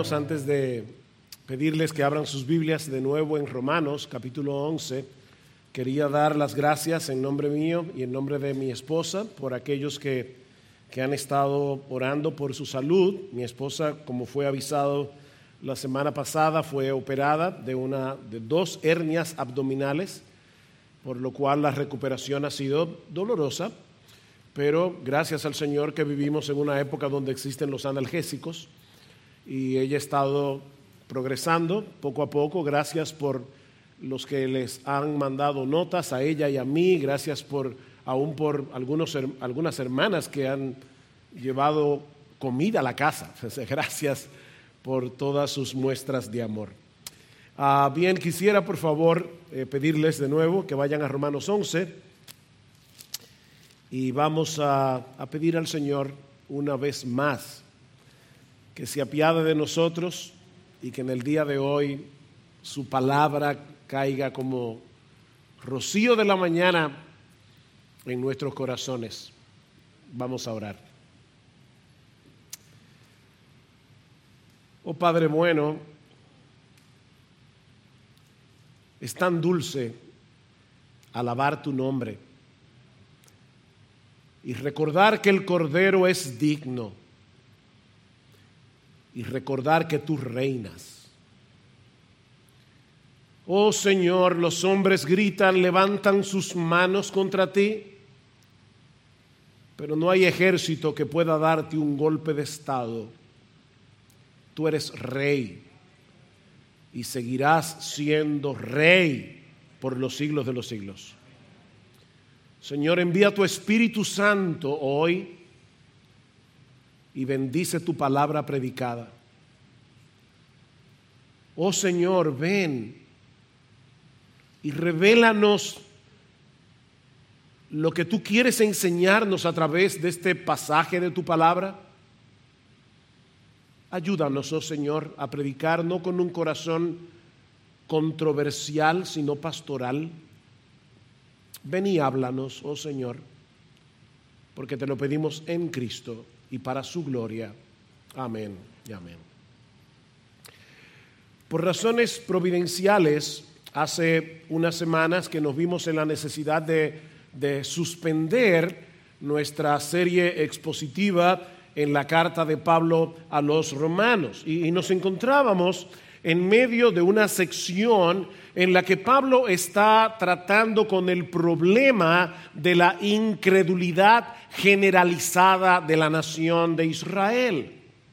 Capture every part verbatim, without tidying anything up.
hermanos, antes de pedirles que abran sus Biblias de nuevo en Romanos, capítulo once, quería dar las gracias en nombre mío y en nombre de mi esposa por aquellos que, que han estado orando por su salud. Mi esposa, como fue avisado la semana pasada, fue operada de, una, de dos hernias abdominales, por lo cual la recuperación ha sido dolorosa, pero gracias al Señor que vivimos en una época donde existen los analgésicos y ella ha estado progresando poco a poco. Gracias por los que les han mandado notas a ella y a mí, gracias por aún por algunos, algunas hermanas que han llevado comida a la casa. Gracias por todas sus muestras de amor. Uh, bien, quisiera por favor eh, pedirles de nuevo que vayan a Romanos once y vamos a, a pedir al Señor una vez más que se apiade de nosotros y que en el día de hoy su palabra caiga como rocío de la mañana en nuestros corazones. Vamos a orar. Oh Padre bueno, es tan dulce alabar tu nombre y recordar que el Cordero es digno y recordar que tú reinas. Oh Señor, los hombres gritan, levantan sus manos contra ti, pero no hay ejército que pueda darte un golpe de estado. Tú eres rey y seguirás siendo rey por los siglos de los siglos. Señor, envía tu Espíritu Santo hoy y bendice tu palabra predicada. Oh Señor, ven y revélanos lo que tú quieres enseñarnos a través de este pasaje de tu palabra. Ayúdanos, oh Señor, a predicar no con un corazón controversial, sino pastoral. Ven y háblanos, oh Señor, porque te lo pedimos en Cristo y para su gloria. Amén y amén. Por razones providenciales, hace unas semanas que nos vimos en la necesidad de, de suspender nuestra serie expositiva en la carta de Pablo a los romanos. Y, y nos encontrábamos en medio de una sección en la que Pablo está tratando con el problema de la incredulidad generalizada de la nación de Israel.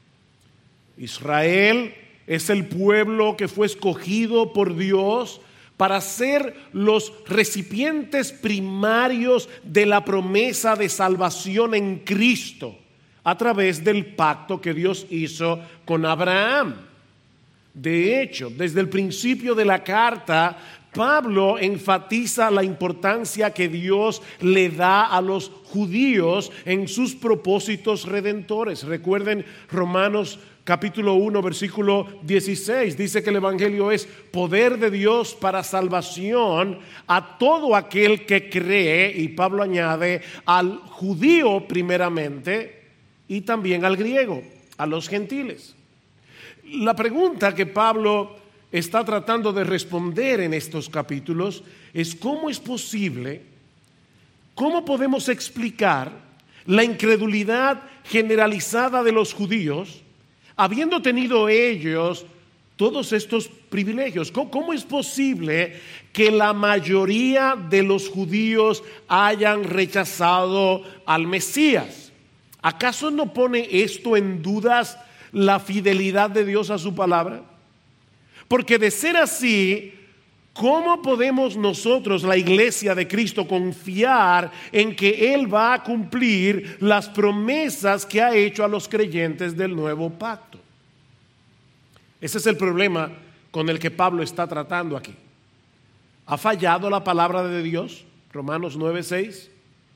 Israel es el pueblo que fue escogido por Dios para ser los recipientes primarios de la promesa de salvación en Cristo a través del pacto que Dios hizo con Abraham. De hecho, desde el principio de la carta, Pablo enfatiza la importancia que Dios le da a los judíos en sus propósitos redentores. Recuerden Romanos capítulo uno, versículo dieciséis, dice que el evangelio es poder de Dios para salvación a todo aquel que cree, y Pablo añade al judío primeramente y también al griego, a los gentiles. La pregunta que Pablo está tratando de responder en estos capítulos es cómo es posible, cómo podemos explicar la incredulidad generalizada de los judíos, habiendo tenido ellos todos estos privilegios. ¿Cómo, cómo es posible que la mayoría de los judíos hayan rechazado al Mesías? ¿Acaso no pone esto en dudas la fidelidad de Dios a su palabra? Porque de ser así, ¿cómo podemos nosotros, la iglesia de Cristo, confiar en que Él va a cumplir las promesas que ha hecho a los creyentes del nuevo pacto? Ese es el problema con el que Pablo está tratando aquí. ¿Ha fallado la palabra de Dios? Romanos nueve seis.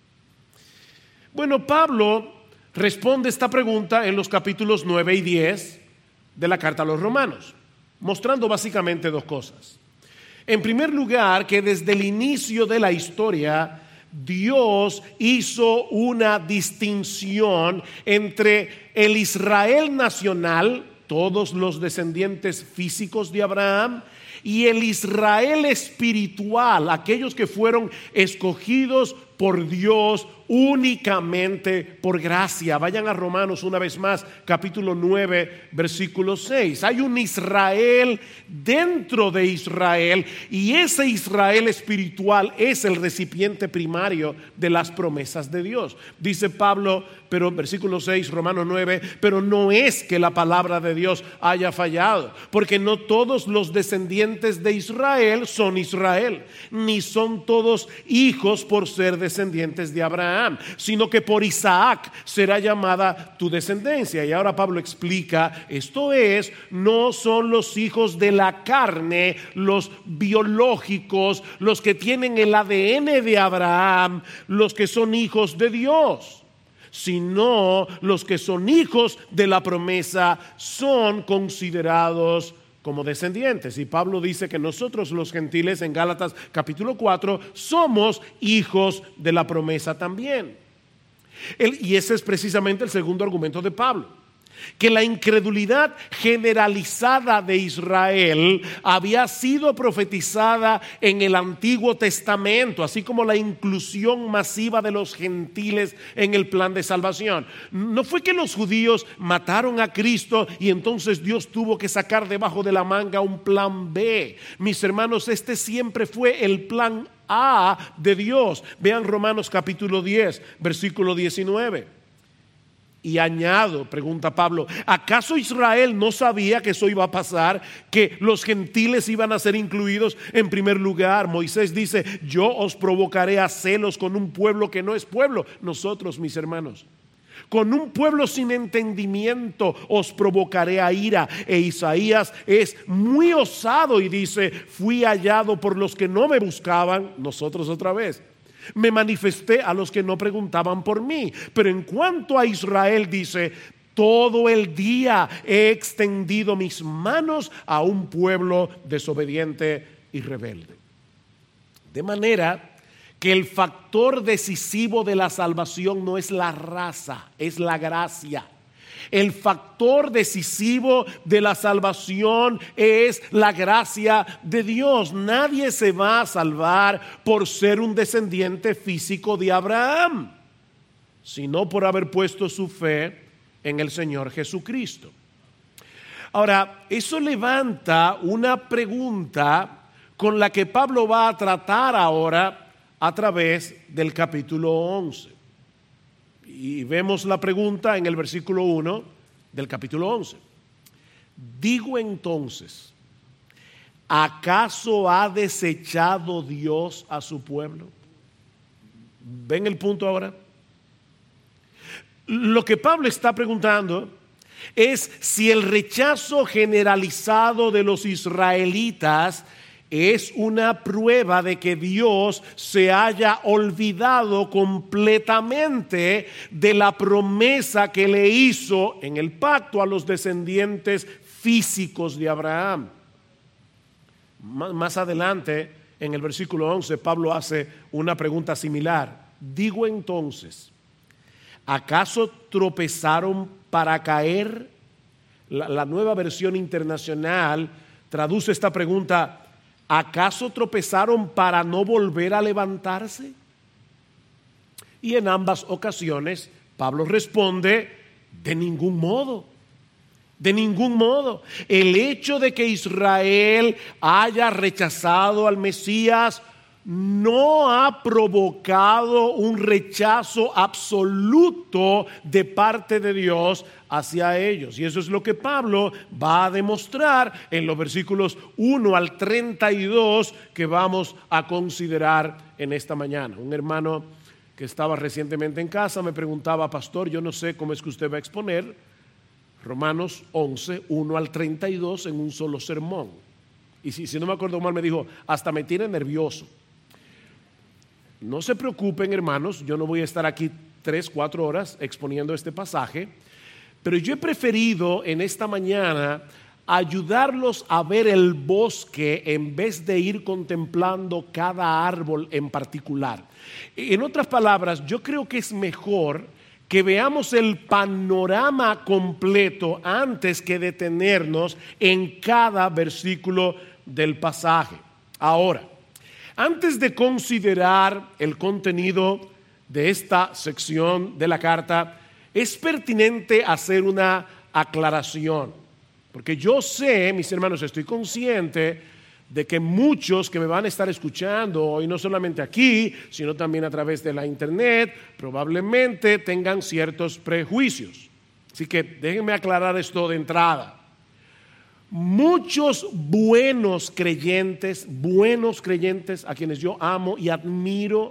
Bueno, Pablo responde esta pregunta en los capítulos nueve y diez de la carta a los romanos, mostrando básicamente dos cosas. En primer lugar, que desde el inicio de la historia, Dios hizo una distinción entre el Israel nacional todos los descendientes físicos de Abraham, y el Israel espiritual, aquellos que fueron escogidos por Dios únicamente por gracia. Vayan a Romanos una vez más, capítulo nueve, versículo seis. Hay un Israel dentro de Israel, y ese Israel espiritual es el recipiente primario de las promesas de Dios. Dice Pablo, pero versículo seis, Romanos nueve, pero no es que la palabra de Dios haya fallado, porque no todos los descendientes de Israel son Israel, ni son todos hijos por ser descendientes de Abraham, sino que por Isaac será llamada tu descendencia. Y ahora Pablo explica, esto es, no son los hijos de la carne, los biológicos, los que tienen el A D N de Abraham, los que son hijos de Dios, sino los que son hijos de la promesa son considerados como descendientes. Y Pablo dice que nosotros los gentiles en Gálatas capítulo cuatro somos hijos de la promesa también. El, y ese es precisamente el segundo argumento de Pablo, que la incredulidad generalizada de Israel había sido profetizada en el Antiguo Testamento, así como la inclusión masiva de los gentiles en el plan de salvación. No fue que los judíos mataron a Cristo y entonces Dios tuvo que sacar debajo de la manga un plan B. Mis hermanos, este siempre fue el plan A de Dios. Vean Romanos capítulo diez, versículo diecinueve. Y añado, pregunta Pablo, ¿acaso Israel no sabía que eso iba a pasar? Que los gentiles iban a ser incluidos en primer lugar. Moisés dice, yo os provocaré a celos con un pueblo que no es pueblo. Nosotros, mis hermanos, con un pueblo sin entendimiento os provocaré a ira. E Isaías es muy osado y dice, fui hallado por los que no me buscaban. Nosotros otra vez. Me manifesté a los que no preguntaban por mí. Pero en cuanto a Israel dice, todo el día he extendido mis manos a un pueblo desobediente y rebelde. De manera que el factor decisivo de la salvación no es la raza, es la gracia. El factor decisivo de la salvación es la gracia de Dios. Nadie se va a salvar por ser un descendiente físico de Abraham, sino por haber puesto su fe en el Señor Jesucristo. Ahora, eso levanta una pregunta con la que Pablo va a tratar ahora a través del capítulo once. Y vemos la pregunta en el versículo uno del capítulo once. Digo entonces, ¿acaso ha desechado Dios a su pueblo? ¿Ven el punto ahora? Lo que Pablo está preguntando es si el rechazo generalizado de los israelitas es una prueba de que Dios se haya olvidado completamente de la promesa que le hizo en el pacto a los descendientes físicos de Abraham. Más adelante, en el versículo once, Pablo hace una pregunta similar. Digo entonces, ¿acaso tropezaron para caer? La, la Nueva Versión Internacional traduce esta pregunta, ¿acaso tropezaron para no volver a levantarse? Y en ambas ocasiones Pablo responde, de ningún modo, de ningún modo. El hecho de que Israel haya rechazado al Mesías no ha provocado un rechazo absoluto de parte de Dios hacia ellos. Y eso es lo que Pablo va a demostrar en los versículos uno al treinta y dos que vamos a considerar en esta mañana. Un hermano que estaba recientemente en casa me preguntaba, pastor, yo no sé cómo es que usted va a exponer Romanos once, uno al treinta y dos en un solo sermón. Y si, si no me acuerdo mal, me dijo, hasta me tiene nervioso. No se preocupen, hermanos, yo no voy a estar aquí tres, cuatro horas exponiendo este pasaje, pero yo he preferido en esta mañana ayudarlos a ver el bosque en vez de ir contemplando cada árbol en particular. En otras palabras, yo creo que es mejor que veamos el panorama completo antes que detenernos en cada versículo del pasaje. Ahora, antes de considerar el contenido de esta sección de la carta, es pertinente hacer una aclaración, porque yo sé, mis hermanos, estoy consciente de que muchos que me van a estar escuchando hoy, no solamente aquí, sino también a través de la internet, probablemente tengan ciertos prejuicios. Así que déjenme aclarar esto de entrada. Muchos buenos creyentes, buenos creyentes a quienes yo amo y admiro,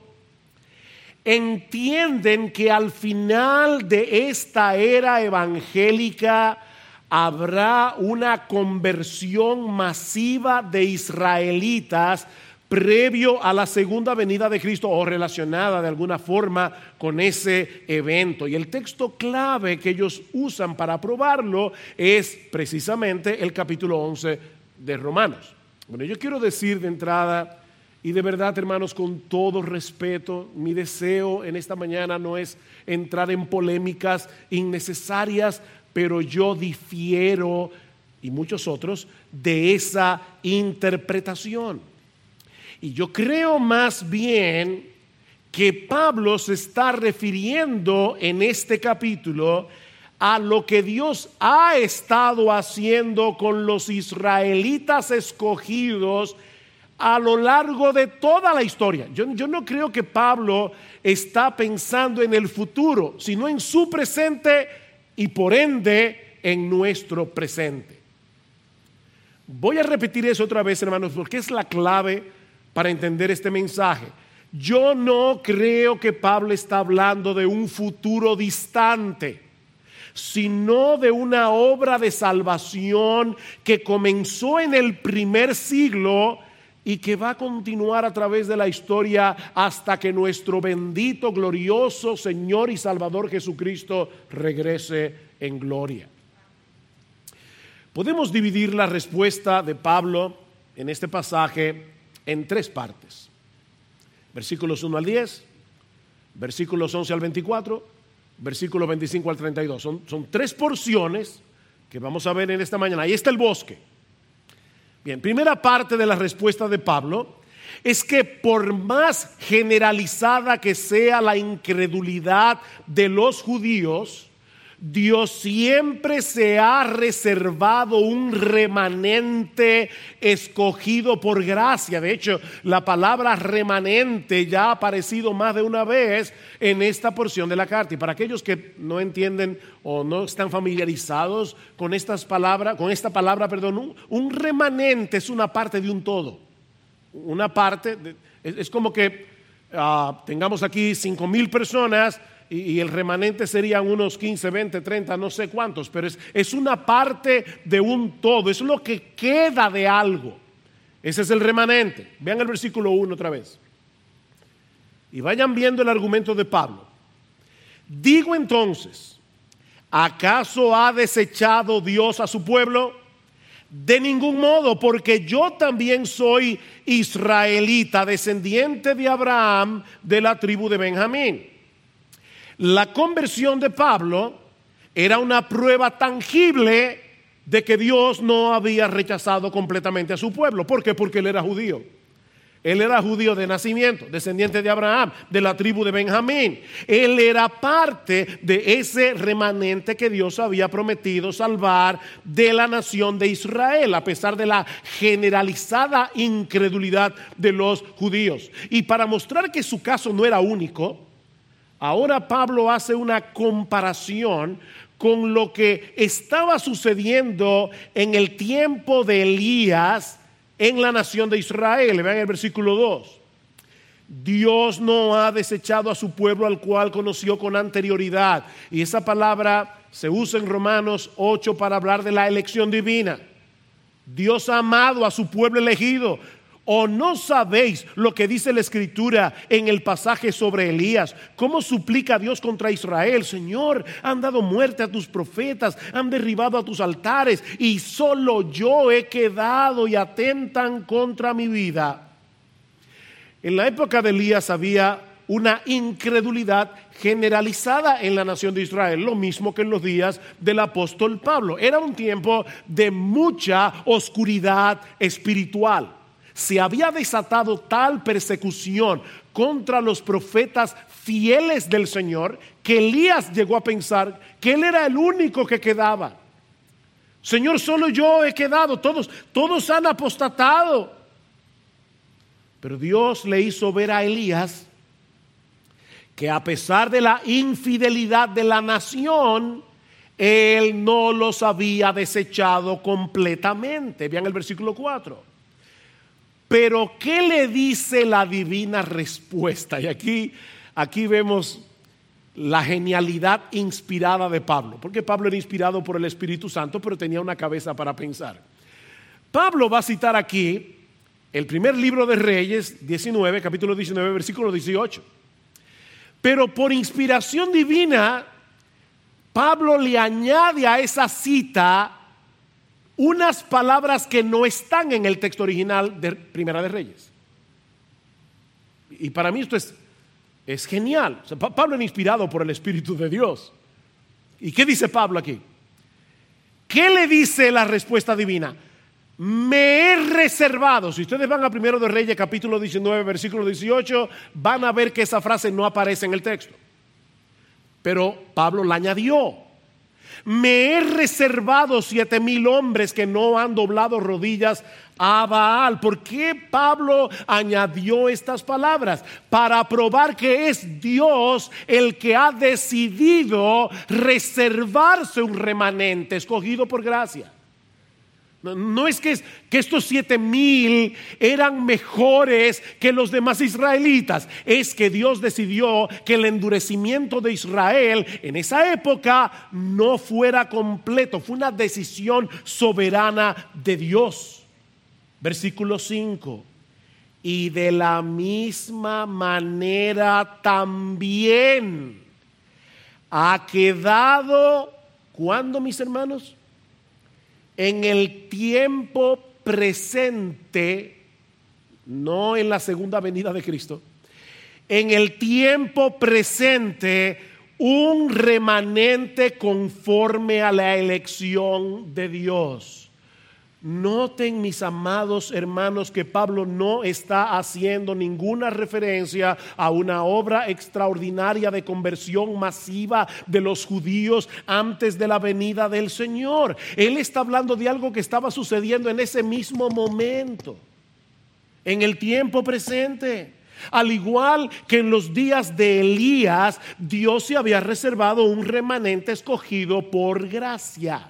entienden que al final de esta era evangélica habrá una conversión masiva de israelitas previo a la segunda venida de Cristo o relacionada de alguna forma con ese evento. Y el texto clave que ellos usan para probarlo es precisamente el capítulo once de Romanos. Bueno, yo quiero decir de entrada, y de verdad, hermanos, con todo respeto, mi deseo en esta mañana no es entrar en polémicas innecesarias, pero yo difiero, y muchos otros, de esa interpretación. Y yo creo más bien que Pablo se está refiriendo en este capítulo a lo que Dios ha estado haciendo con los israelitas escogidos a lo largo de toda la historia. Yo, yo no creo que Pablo está pensando en el futuro, sino en su presente y por ende en nuestro presente. Voy a repetir eso otra vez, hermanos, porque es la clave para entender este mensaje. Yo no creo que Pablo está hablando de un futuro distante, sino de una obra de salvación que comenzó en el primer siglo y que va a continuar a través de la historia hasta que nuestro bendito, glorioso Señor y Salvador Jesucristo regrese en gloria. Podemos dividir la respuesta de Pablo en este pasaje en tres partes. Versículos uno al diez, versículos once al veinticuatro, versículos veinticinco al treinta y dos. Son, son tres porciones que vamos a ver en esta mañana. Ahí está el bosque. Bien, primera parte de la respuesta de Pablo es que por más generalizada que sea la incredulidad de los judíos, Dios siempre se ha reservado un remanente escogido por gracia. De hecho, la palabra remanente ya ha aparecido más de una vez en esta porción de la carta. Y para aquellos que no entienden o no están familiarizados con estas palabras, con esta palabra, perdón, un, un remanente es una parte de un todo. Una parte, de, es, es como que uh, tengamos aquí cinco mil personas. Y el remanente serían unos quince, veinte, treinta, no sé cuántos, pero es, es una parte de un todo, es lo que queda de algo. Ese es el remanente. Vean el versículo uno otra vez. Y vayan viendo el argumento de Pablo. Digo entonces, ¿acaso ha desechado Dios a su pueblo? De ningún modo, porque yo también soy israelita, descendiente de Abraham, de la tribu de Benjamín. La conversión de Pablo era una prueba tangible de que Dios no había rechazado completamente a su pueblo. ¿Por qué? Porque él era judío. Él era judío de nacimiento, descendiente de Abraham, de la tribu de Benjamín. Él era parte de ese remanente que Dios había prometido salvar de la nación de Israel, a pesar de la generalizada incredulidad de los judíos. Y para mostrar que su caso no era único, ahora Pablo hace una comparación con lo que estaba sucediendo en el tiempo de Elías en la nación de Israel. Vean el versículo dos. Dios no ha desechado a su pueblo al cual conoció con anterioridad. Y esa palabra se usa en Romanos ocho para hablar de la elección divina. Dios ha amado a su pueblo elegido. ¿O no sabéis lo que dice la Escritura en el pasaje sobre Elías? ¿Cómo suplica a Dios contra Israel? Señor, han dado muerte a tus profetas, han derribado a tus altares, y solo yo he quedado y atentan contra mi vida. En la época de Elías había una incredulidad generalizada en la nación de Israel, lo mismo que en los días del apóstol Pablo. Era un tiempo de mucha oscuridad espiritual. Se había desatado tal persecución contra los profetas fieles del Señor que Elías llegó a pensar que él era el único que quedaba. Señor, solo yo he quedado, todos, todos han apostatado. Pero Dios le hizo ver a Elías que a pesar de la infidelidad de la nación, él no los había desechado completamente. Vean el versículo cuatro. Pero ¿qué le dice la divina respuesta? Y aquí, aquí vemos la genialidad inspirada de Pablo, porque Pablo era inspirado por el Espíritu Santo, pero tenía una cabeza para pensar. Pablo va a citar aquí el primer libro de Reyes, diecinueve, capítulo diecinueve, versículo dieciocho. Pero por inspiración divina, Pablo le añade a esa cita unas palabras que no están en el texto original de Primera de Reyes. Y para mí esto es, es genial. O sea, Pablo era inspirado por el Espíritu de Dios. ¿Y qué dice Pablo aquí? ¿Qué le dice la respuesta divina? Me he reservado. Si ustedes van a Primero de Reyes, capítulo diecinueve, versículo dieciocho, van a ver que esa frase no aparece en el texto. Pero Pablo la añadió. Me he reservado siete mil hombres que no han doblado rodillas a Baal. ¿Por qué Pablo añadió estas palabras? Para probar que es Dios el que ha decidido reservarse un remanente escogido por gracia. No, no es que, que estos siete mil eran mejores que los demás israelitas. Es que Dios decidió que el endurecimiento de Israel en esa época no fuera completo. Fue una decisión soberana de Dios. Versículo cinco. Y de la misma manera también ha quedado, ¿cuándo, mis hermanos? En el tiempo presente, no en la segunda venida de Cristo, en el tiempo presente, un remanente conforme a la elección de Dios. Noten, mis amados hermanos, que Pablo no está haciendo ninguna referencia a una obra extraordinaria de conversión masiva de los judíos antes de la venida del Señor. Él está hablando de algo que estaba sucediendo en ese mismo momento, en el tiempo presente. Al igual que en los días de Elías, Dios se había reservado un remanente escogido por gracia.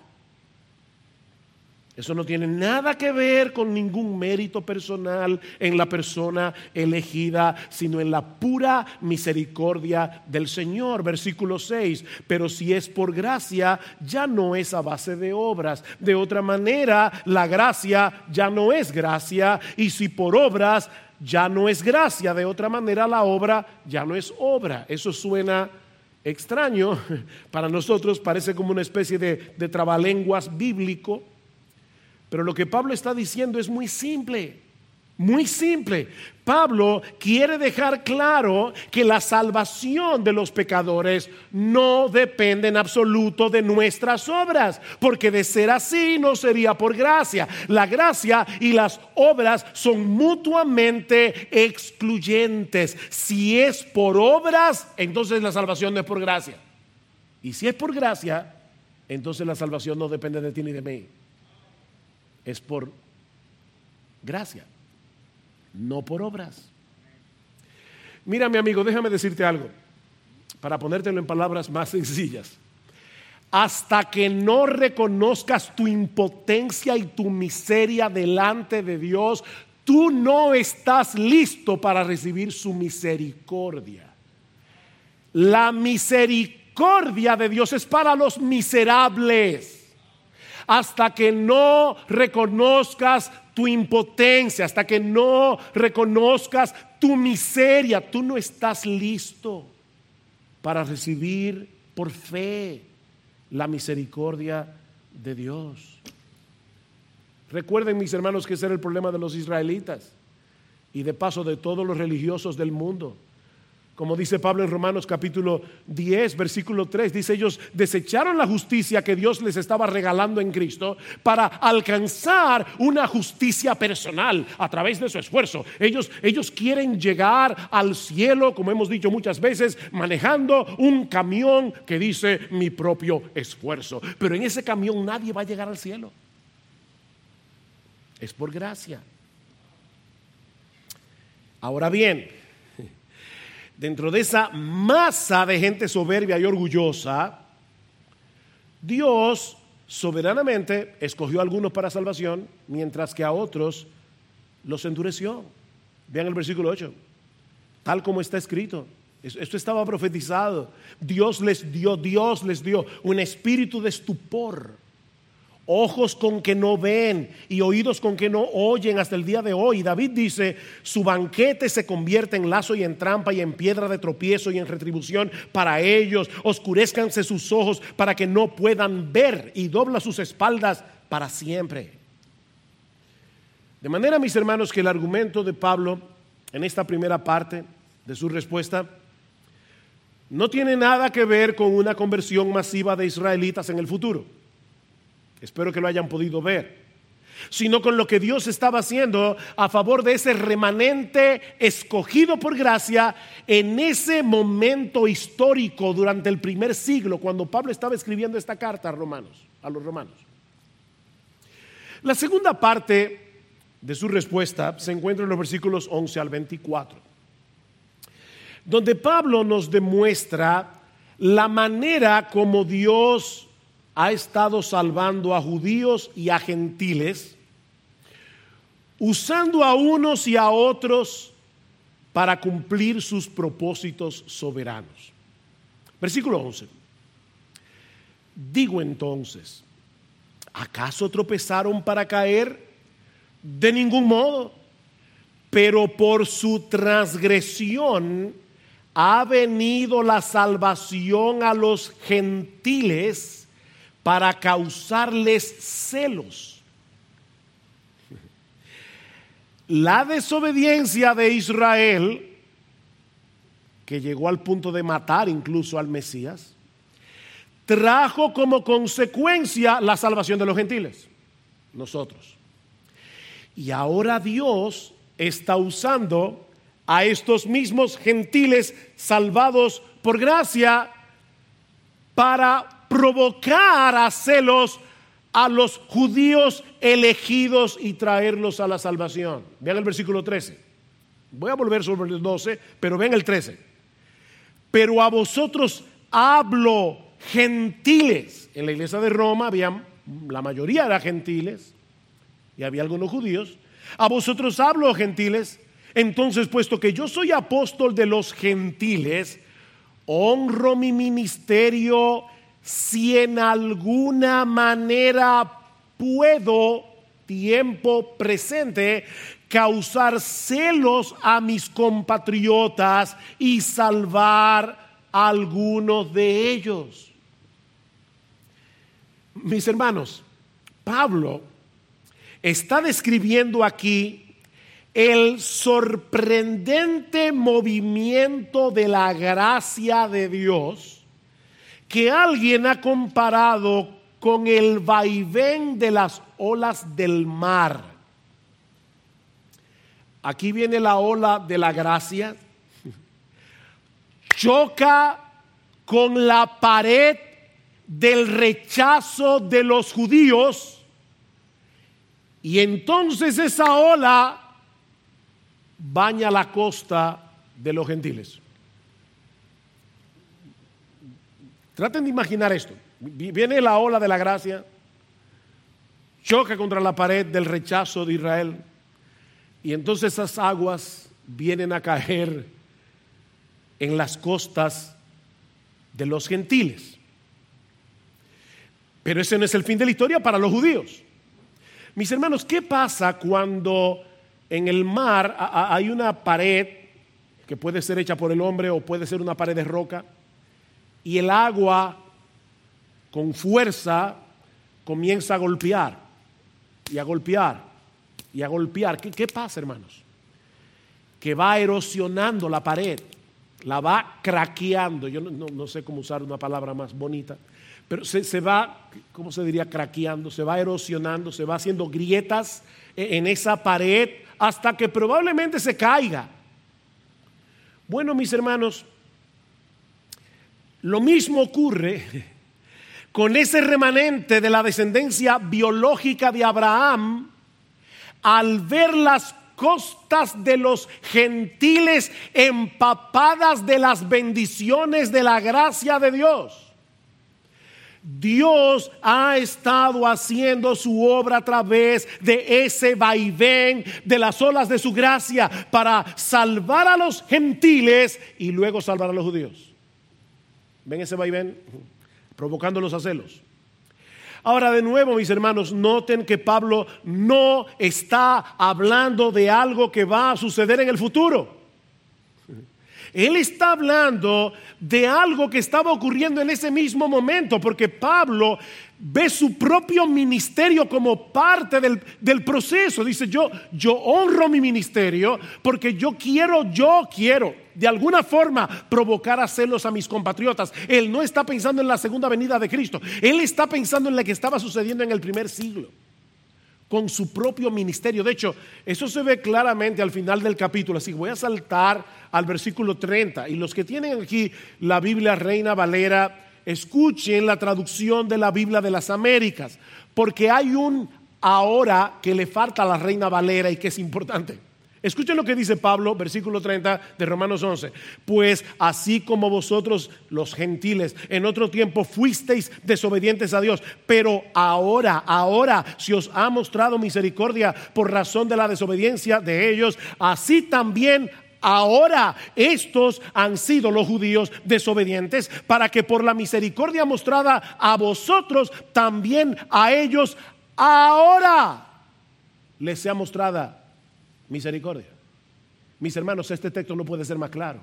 Eso no tiene nada que ver con ningún mérito personal en la persona elegida, sino en la pura misericordia del Señor. Versículo seis, pero si es por gracia, ya no es a base de obras. De otra manera, la gracia ya no es gracia, y si por obras, ya no es gracia. De otra manera, la obra ya no es obra. Eso suena extraño. Para nosotros parece como una especie de, de trabalenguas bíblico. Pero lo que Pablo está diciendo es muy simple, muy simple. Pablo quiere dejar claro que la salvación de los pecadores no depende en absoluto de nuestras obras, porque de ser así no sería por gracia. La gracia y las obras son mutuamente excluyentes. Si es por obras, entonces la salvación no es por gracia. Y si es por gracia, entonces la salvación no depende de ti ni de mí. Es por gracia, no por obras. Mira, mi amigo, déjame decirte algo, para ponértelo en palabras más sencillas. Hasta que no reconozcas tu impotencia y tu miseria delante de Dios, tú no estás listo para recibir su misericordia. La misericordia de Dios es para los miserables. Hasta que no reconozcas tu impotencia, hasta que no reconozcas tu miseria, tú no estás listo para recibir por fe la misericordia de Dios. Recuerden, mis hermanos, que ese era el problema de los israelitas y de paso de todos los religiosos del mundo. Como dice Pablo en Romanos capítulo diez, versículo tres, dice: ellos desecharon la justicia que Dios les estaba regalando en Cristo para alcanzar una justicia personal a través de su esfuerzo. Ellos, ellos quieren llegar al cielo, como hemos dicho muchas veces, manejando un camión que dice mi propio esfuerzo. Pero en ese camión nadie va a llegar al cielo. Es por gracia. Ahora bien, dentro de esa masa de gente soberbia y orgullosa, Dios soberanamente escogió a algunos para salvación, mientras que a otros los endureció. Vean el versículo ocho, tal como está escrito. Esto estaba profetizado. Dios les dio, Dios les dio un espíritu de estupor, ojos con que no ven y oídos con que no oyen hasta el día de hoy. David dice: su banquete se convierte en lazo y en trampa y en piedra de tropiezo y en retribución para ellos. Oscurezcanse sus ojos para que no puedan ver, y dobla sus espaldas para siempre. De manera, mis hermanos, que el argumento de Pablo en esta primera parte de su respuesta no tiene nada que ver con una conversión masiva de israelitas en el futuro. Espero que lo hayan podido ver, sino con lo que Dios estaba haciendo a favor de ese remanente escogido por gracia en ese momento histórico durante el primer siglo, cuando Pablo estaba escribiendo esta carta a Romanos, a los romanos. La segunda parte de su respuesta se encuentra en los versículos once al veinticuatro, donde Pablo nos demuestra la manera como Dios ha estado salvando a judíos y a gentiles, usando a unos y a otros para cumplir sus propósitos soberanos. Versículo once. Digo entonces, ¿acaso tropezaron para caer? De ningún modo, pero por su transgresión ha venido la salvación a los gentiles para causarles celos. La desobediencia de Israel, que llegó al punto de matar incluso al Mesías, trajo como consecuencia la salvación de los gentiles, nosotros. Y ahora Dios está usando a estos mismos gentiles salvados por gracia para provocar a celos a los judíos elegidos y traerlos a la salvación. Vean el versículo trece. Voy a volver sobre el doce, pero vean el trece. Pero a vosotros hablo, gentiles. En la iglesia de Roma había, la mayoría eran gentiles y había algunos judíos. A vosotros hablo, gentiles. Entonces, puesto que yo soy apóstol de los gentiles, honro mi ministerio si en alguna manera puedo, tiempo presente, causar celos a mis compatriotas y salvar a algunos de ellos. Mis hermanos, Pablo está describiendo aquí el sorprendente movimiento de la gracia de Dios, que alguien ha comparado con el vaivén de las olas del mar. Aquí viene la ola de la gracia, choca con la pared del rechazo de los judíos, y entonces esa ola baña la costa de los gentiles. Traten de imaginar esto. Viene la ola de la gracia, choca contra la pared del rechazo de Israel, y entonces esas aguas vienen a caer en las costas de los gentiles. Pero ese no es el fin de la historia para los judíos. Mis hermanos, ¿qué pasa cuando en el mar hay una pared que puede ser hecha por el hombre o puede ser una pared de roca, y el agua con fuerza comienza a golpear y a golpear y a golpear? ¿Qué, qué pasa, hermanos? Que va erosionando la pared la va craqueando. Yo no, no, no sé cómo usar una palabra más bonita, pero se, se va, ¿cómo se diría? Craqueando, se va erosionando, se va haciendo grietas en esa pared hasta que probablemente se caiga. Bueno, mis hermanos, lo mismo ocurre con ese remanente de la descendencia biológica de Abraham al ver las costas de los gentiles empapadas de las bendiciones de la gracia de Dios. Dios ha estado haciendo su obra a través de ese vaivén de las olas de su gracia para salvar a los gentiles y luego salvar a los judíos. ¿Ven ese vaivén? Provocándolos a celos. Ahora, de nuevo, mis hermanos, noten que Pablo no está hablando de algo que va a suceder en el futuro. Él está hablando de algo que estaba ocurriendo en ese mismo momento, porque Pablo ve su propio ministerio como parte del, del proceso. Dice, yo, yo honro mi ministerio porque yo quiero, yo quiero de alguna forma provocar a celos a mis compatriotas. Él no está pensando en la segunda venida de Cristo. Él está pensando en lo que estaba sucediendo en el primer siglo con su propio ministerio. De hecho, eso se ve claramente al final del capítulo. Así que voy a saltar al versículo treinta. Y los que tienen aquí la Biblia Reina Valera, escuchen la traducción de la Biblia de las Américas, porque hay un ahora que le falta a la Reina Valera y que es importante. Escuchen lo que dice Pablo, versículo treinta de Romanos once. Pues así como vosotros los gentiles en otro tiempo fuisteis desobedientes a Dios, pero ahora, ahora se os ha mostrado misericordia por razón de la desobediencia de ellos, así también ahora estos han sido los judíos desobedientes, para que por la misericordia mostrada a vosotros, también a ellos ahora les sea mostrada misericordia. Mis hermanos, este texto no puede ser más claro.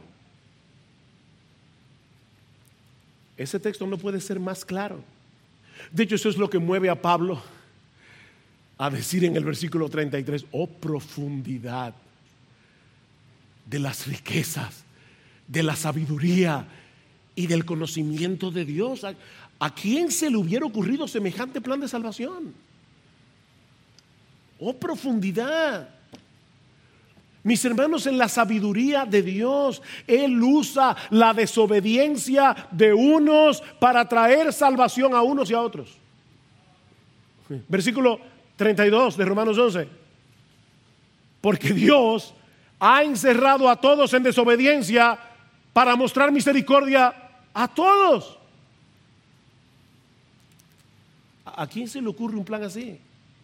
Ese texto no puede ser más claro. De hecho, eso es lo que mueve a Pablo a decir en el versículo treinta y tres, oh profundidad de las riquezas, de la sabiduría y del conocimiento de Dios. ¿A, a quién se le hubiera ocurrido semejante plan de salvación? Oh profundidad. Mis hermanos, en la sabiduría de Dios, Él usa la desobediencia de unos para traer salvación a unos y a otros. Versículo treinta y dos de Romanos once. Porque Dios ha encerrado a todos en desobediencia para mostrar misericordia a todos. ¿A quién se le ocurre un plan así?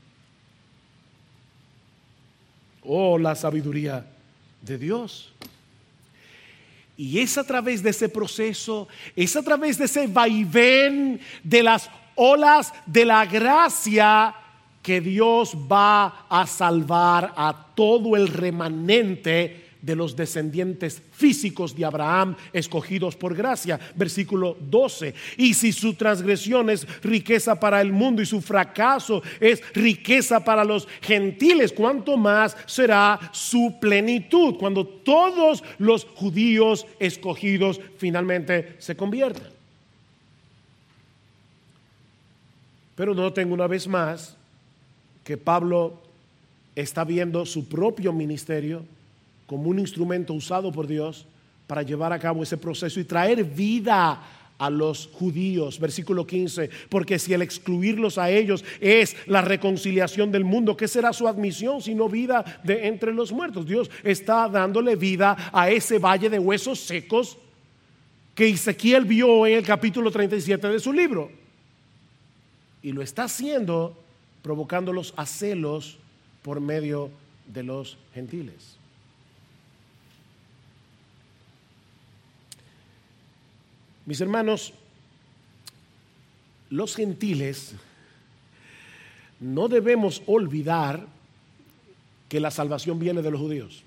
Oh, la sabiduría de Dios. Y es a través de ese proceso, es a través de ese vaivén de las olas de la gracia que Dios va a salvar a todo el remanente de los descendientes físicos de Abraham, escogidos por gracia. Versículo doce. Y si su transgresión es riqueza para el mundo y su fracaso es riqueza para los gentiles, ¿cuánto más será su plenitud cuando todos los judíos escogidos finalmente se conviertan? Pero noten una vez más que Pablo está viendo su propio ministerio como un instrumento usado por Dios para llevar a cabo ese proceso y traer vida a los judíos. Versículo quince, porque si el excluirlos a ellos es la reconciliación del mundo, ¿qué será su admisión sino vida de entre los muertos? Dios está dándole vida a ese valle de huesos secos que Ezequiel vio en el capítulo treinta y siete de su libro, y lo está haciendo provocándolos a celos por medio de los gentiles. Mis hermanos, los gentiles no debemos olvidar que la salvación viene de los judíos.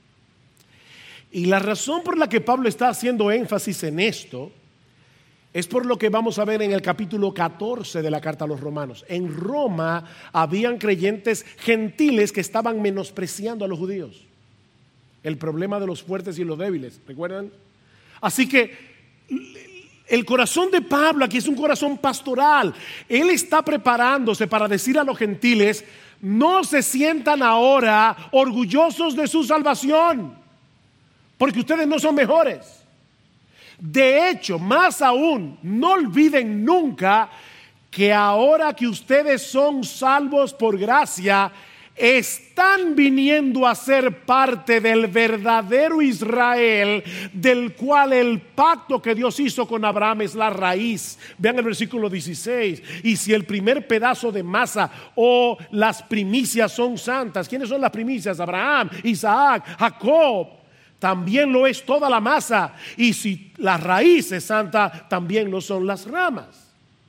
Y la razón por la que Pablo está haciendo énfasis en esto es por lo que vamos a ver en el capítulo catorce de la carta a los romanos. En Roma habían creyentes gentiles que estaban menospreciando a los judíos. El problema de los fuertes y los débiles, ¿recuerdan? Así que el corazón de Pablo aquí es un corazón pastoral. Él está preparándose para decir a los gentiles: no se sientan ahora orgullosos de su salvación, porque ustedes no son mejores. De hecho, más aún, no olviden nunca que ahora que ustedes son salvos por gracia, están viniendo a ser parte del verdadero Israel, del cual el pacto que Dios hizo con Abraham es la raíz. Vean el versículo dieciséis. Y si el primer pedazo de masa o las primicias son santas, ¿quiénes son las primicias? Abraham, Isaac, Jacob. También lo es toda la masa. Y si la raíz es santa, también lo son las ramas.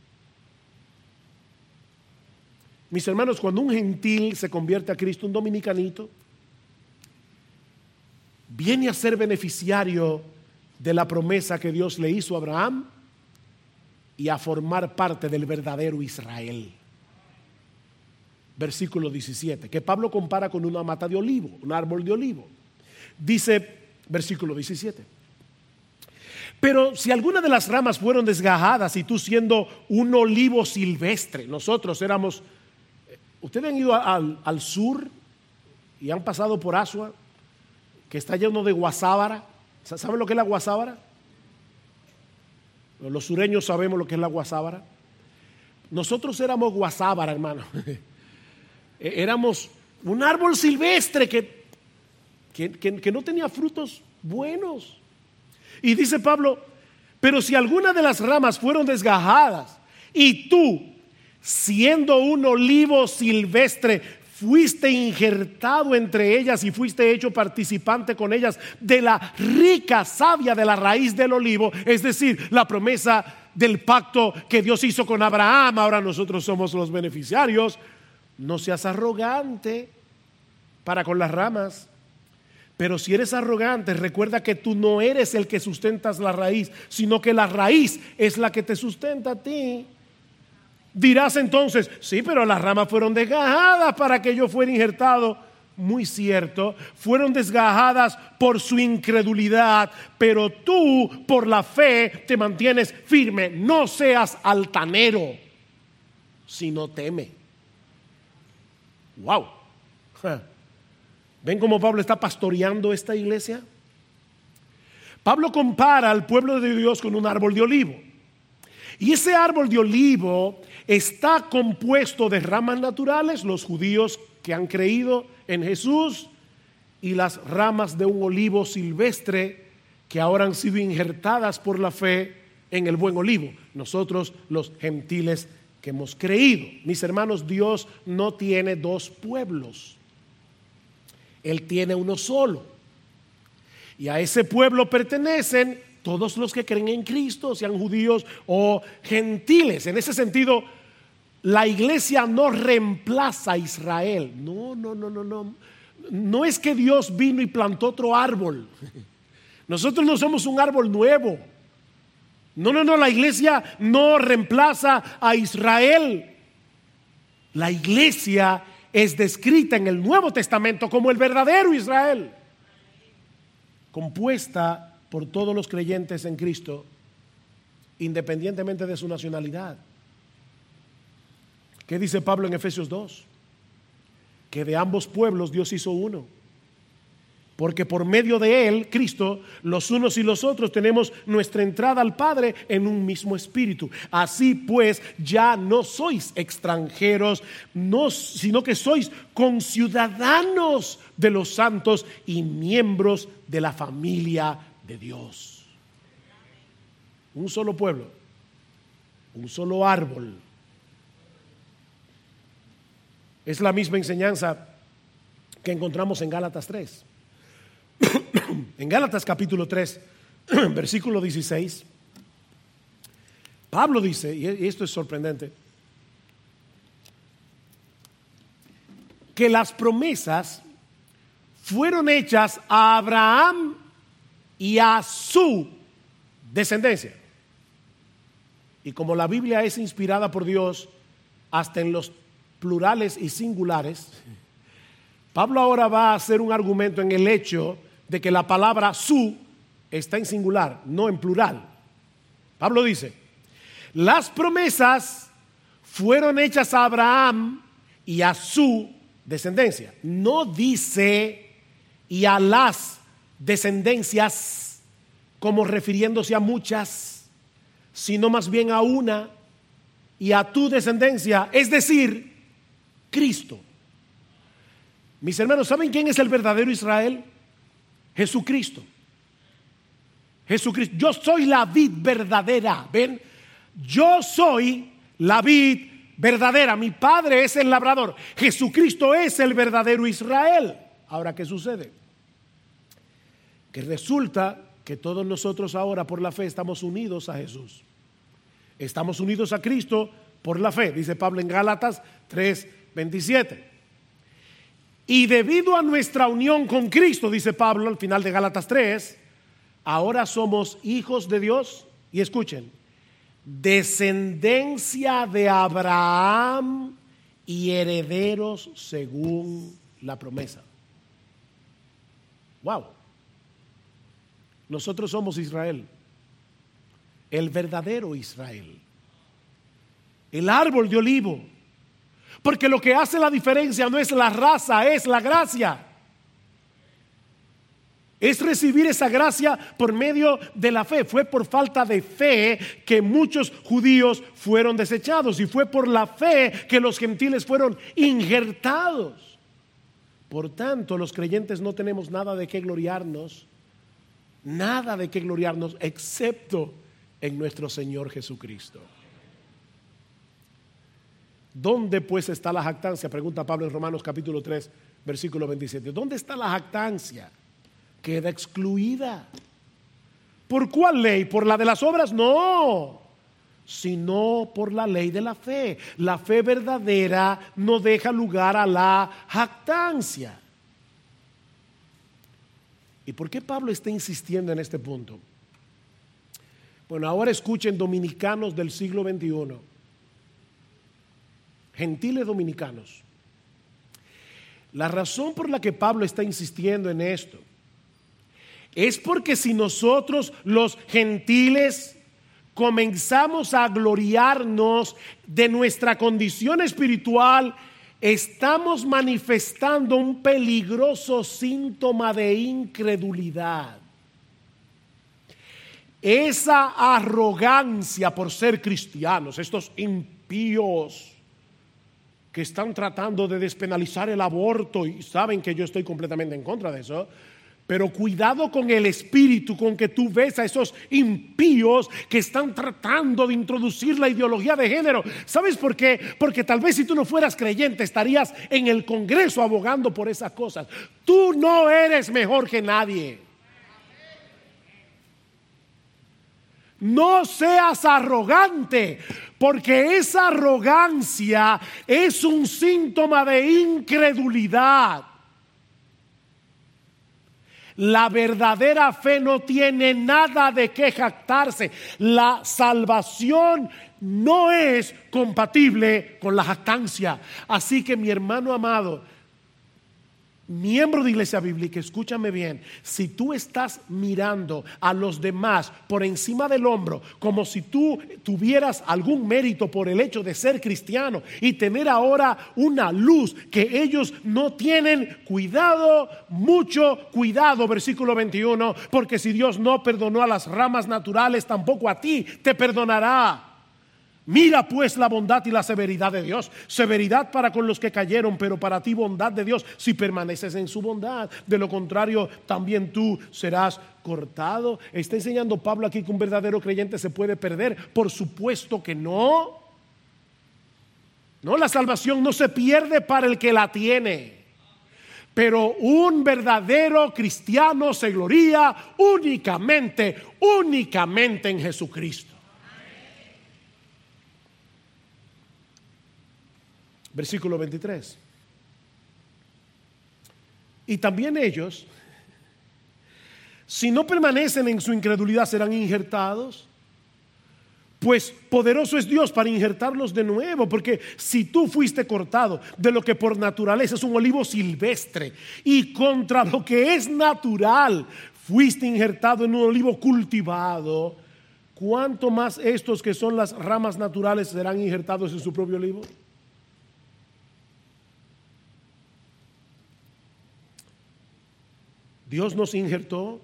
Mis hermanos, cuando un gentil se convierte a Cristo, un dominicanito, viene a ser beneficiario de la promesa que Dios le hizo a Abraham y a formar parte del verdadero Israel. Versículo diecisiete, que Pablo compara con una mata de olivo, un árbol de olivo. Dice, versículo diecisiete: pero si alguna de las ramas fueron desgajadas y tú siendo un olivo silvestre, nosotros éramos... Ustedes han ido al, al sur y han pasado por Asua, que está lleno de guasábara. ¿Saben lo que es la guasábara? Los sureños sabemos lo que es la guasábara. Nosotros éramos guasábara, hermano. Éramos un árbol silvestre que, que, que, que no tenía frutos buenos. Y dice Pablo: pero si alguna de las ramas fueron desgajadas y tú, siendo un olivo silvestre, fuiste injertado entre ellas y fuiste hecho participante con ellas de la rica savia de la raíz del olivo, es decir, la promesa del pacto que Dios hizo con Abraham, ahora nosotros somos los beneficiarios. No seas arrogante para con las ramas. Pero si eres arrogante, recuerda que tú no eres el que sustentas la raíz, sino que la raíz es la que te sustenta a ti. Dirás entonces: sí, pero las ramas fueron desgajadas para que yo fuera injertado. Muy cierto, fueron desgajadas por su incredulidad, pero tú por la fe te mantienes firme. No seas altanero, sino teme. Wow. ¿Ven cómo Pablo está pastoreando esta iglesia? Pablo compara al pueblo de Dios con un árbol de olivo. Y ese árbol de olivo está compuesto de ramas naturales, los judíos que han creído en Jesús, y las ramas de un olivo silvestre que ahora han sido injertadas por la fe en el buen olivo. Nosotros, los gentiles que hemos creído. Mis hermanos, Dios no tiene dos pueblos. Él tiene uno solo. Y a ese pueblo pertenecen todos los que creen en Cristo, sean judíos o gentiles. En ese sentido, la iglesia no reemplaza a Israel. No, no, no, no, no. No es que Dios vino y plantó otro árbol. Nosotros no somos un árbol nuevo. No, no, no, la iglesia no reemplaza a Israel. La iglesia es descrita en el Nuevo Testamento como el verdadero Israel, compuesta por todos los creyentes en Cristo, independientemente de su nacionalidad. ¿Qué dice Pablo en Efesios dos? Que de ambos pueblos Dios hizo uno, porque por medio de él, Cristo, los unos y los otros tenemos nuestra entrada al Padre en un mismo espíritu. Así pues, ya no sois extranjeros, no, sino que sois conciudadanos de los santos y miembros de la familia de Dios. Un solo pueblo, un solo árbol. Es la misma enseñanza que encontramos en Gálatas tres. En Gálatas capítulo tres, versículo dieciséis, Pablo dice, y esto es sorprendente, que las promesas fueron hechas a Abraham y a su descendencia. Y como la Biblia es inspirada por Dios hasta en los plurales y singulares, Pablo ahora va a hacer un argumento en el hecho de que la palabra su está en singular, no en plural. Pablo dice, las promesas fueron hechas a Abraham y a su descendencia. No dice y a las descendencias como refiriéndose a muchas, sino más bien a una y a tu descendencia, es decir, Cristo. Mis hermanos, ¿saben quién es el verdadero Israel? Jesucristo. Jesucristo. Yo soy la vid verdadera. ¿Ven? Yo soy la vid verdadera. Mi padre es el labrador. Jesucristo es el verdadero Israel. Ahora, ¿qué sucede? Que resulta que todos nosotros ahora por la fe estamos unidos a Jesús. Estamos unidos a Cristo por la fe, dice Pablo en Gálatas tres veintisiete. Y debido a nuestra unión con Cristo, dice Pablo al final de Gálatas tres, ahora somos hijos de Dios. Y escuchen, descendencia de Abraham y herederos según la promesa. Wow. Nosotros somos Israel, el verdadero Israel, el árbol de olivo. Porque lo que hace la diferencia no es la raza, es la gracia. Es recibir esa gracia por medio de la fe. Fue por falta de fe que muchos judíos fueron desechados, y fue por la fe que los gentiles fueron injertados. Por tanto, los creyentes no tenemos nada de qué gloriarnos, nada de qué gloriarnos excepto en nuestro Señor Jesucristo. ¿Dónde pues está la jactancia? Pregunta Pablo en Romanos capítulo tres, versículo veintisiete. ¿Dónde está la jactancia? Queda excluida. ¿Por cuál ley? ¿Por la de las obras? No, sino por la ley de la fe. La fe verdadera no deja lugar a la jactancia. ¿Y por qué Pablo está insistiendo en este punto? Bueno, ahora escuchen, dominicanos del siglo veintiuno, gentiles dominicanos. La razón por la que Pablo está insistiendo en esto es porque si nosotros los gentiles comenzamos a gloriarnos de nuestra condición espiritual, estamos manifestando un peligroso síntoma de incredulidad. Esa arrogancia por ser cristianos, estos impíos que están tratando de despenalizar el aborto, y saben que yo estoy completamente en contra de eso, pero cuidado con el espíritu con que tú ves a esos impíos que están tratando de introducir la ideología de género. ¿Sabes por qué? Porque tal vez si tú no fueras creyente estarías en el Congreso abogando por esas cosas. Tú no eres mejor que nadie. No seas arrogante, porque esa arrogancia es un síntoma de incredulidad. La verdadera fe no tiene nada de qué jactarse. La salvación no es compatible con la jactancia. Así que, mi hermano amado, miembro de Iglesia Bíblica, escúchame bien. Si tú estás mirando a los demás por encima del hombro, como si tú tuvieras algún mérito por el hecho de ser cristiano y tener ahora una luz que ellos no tienen, cuidado, mucho cuidado. Versículo veintiuno, porque si Dios no perdonó a las ramas naturales, tampoco a ti te perdonará. Mira pues la bondad y la severidad de Dios. Severidad para con los que cayeron, pero para ti bondad de Dios si permaneces en su bondad. De lo contrario, también tú serás cortado. Está enseñando Pablo aquí que un verdadero creyente se puede perder. Por supuesto que no. No, la salvación no se pierde para el que la tiene. Pero un verdadero cristiano se gloría únicamente, únicamente en Jesucristo. Versículo veintitrés. Y también ellos, si no permanecen en su incredulidad, serán injertados. Pues poderoso es Dios para injertarlos de nuevo, porque si tú fuiste cortado de lo que por naturaleza es un olivo silvestre y contra lo que es natural fuiste injertado en un olivo cultivado, ¿cuánto más estos que son las ramas naturales serán injertados en su propio olivo? Dios nos injertó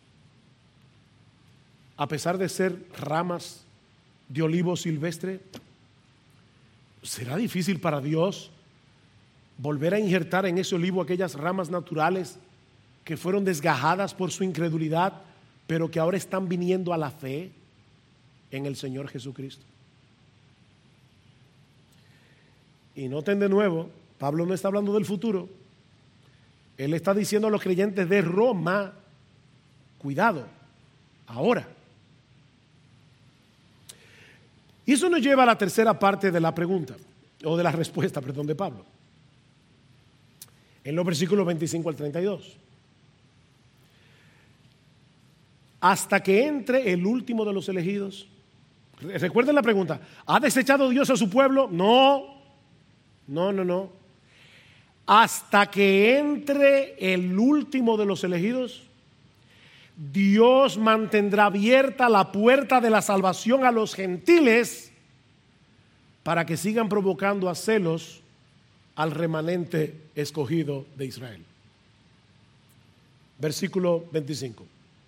a pesar de ser ramas de olivo silvestre. ¿Será difícil para Dios volver a injertar en ese olivo aquellas ramas naturales que fueron desgajadas por su incredulidad, pero que ahora están viniendo a la fe en el Señor Jesucristo? Y noten de nuevo, Pablo no está hablando del futuro. Él está diciendo a los creyentes de Roma, cuidado, ahora. Y eso nos lleva a la tercera parte de la pregunta, o de la respuesta, perdón, de Pablo. En los versículos veinticinco al treinta y dos. Hasta que entre el último de los elegidos. Recuerden la pregunta, ¿ha desechado Dios a su pueblo? No, no, no, no. Hasta que entre el último de los elegidos, Dios mantendrá abierta la puerta de la salvación a los gentiles para que sigan provocando a celos al remanente escogido de Israel. Versículo veinticinco.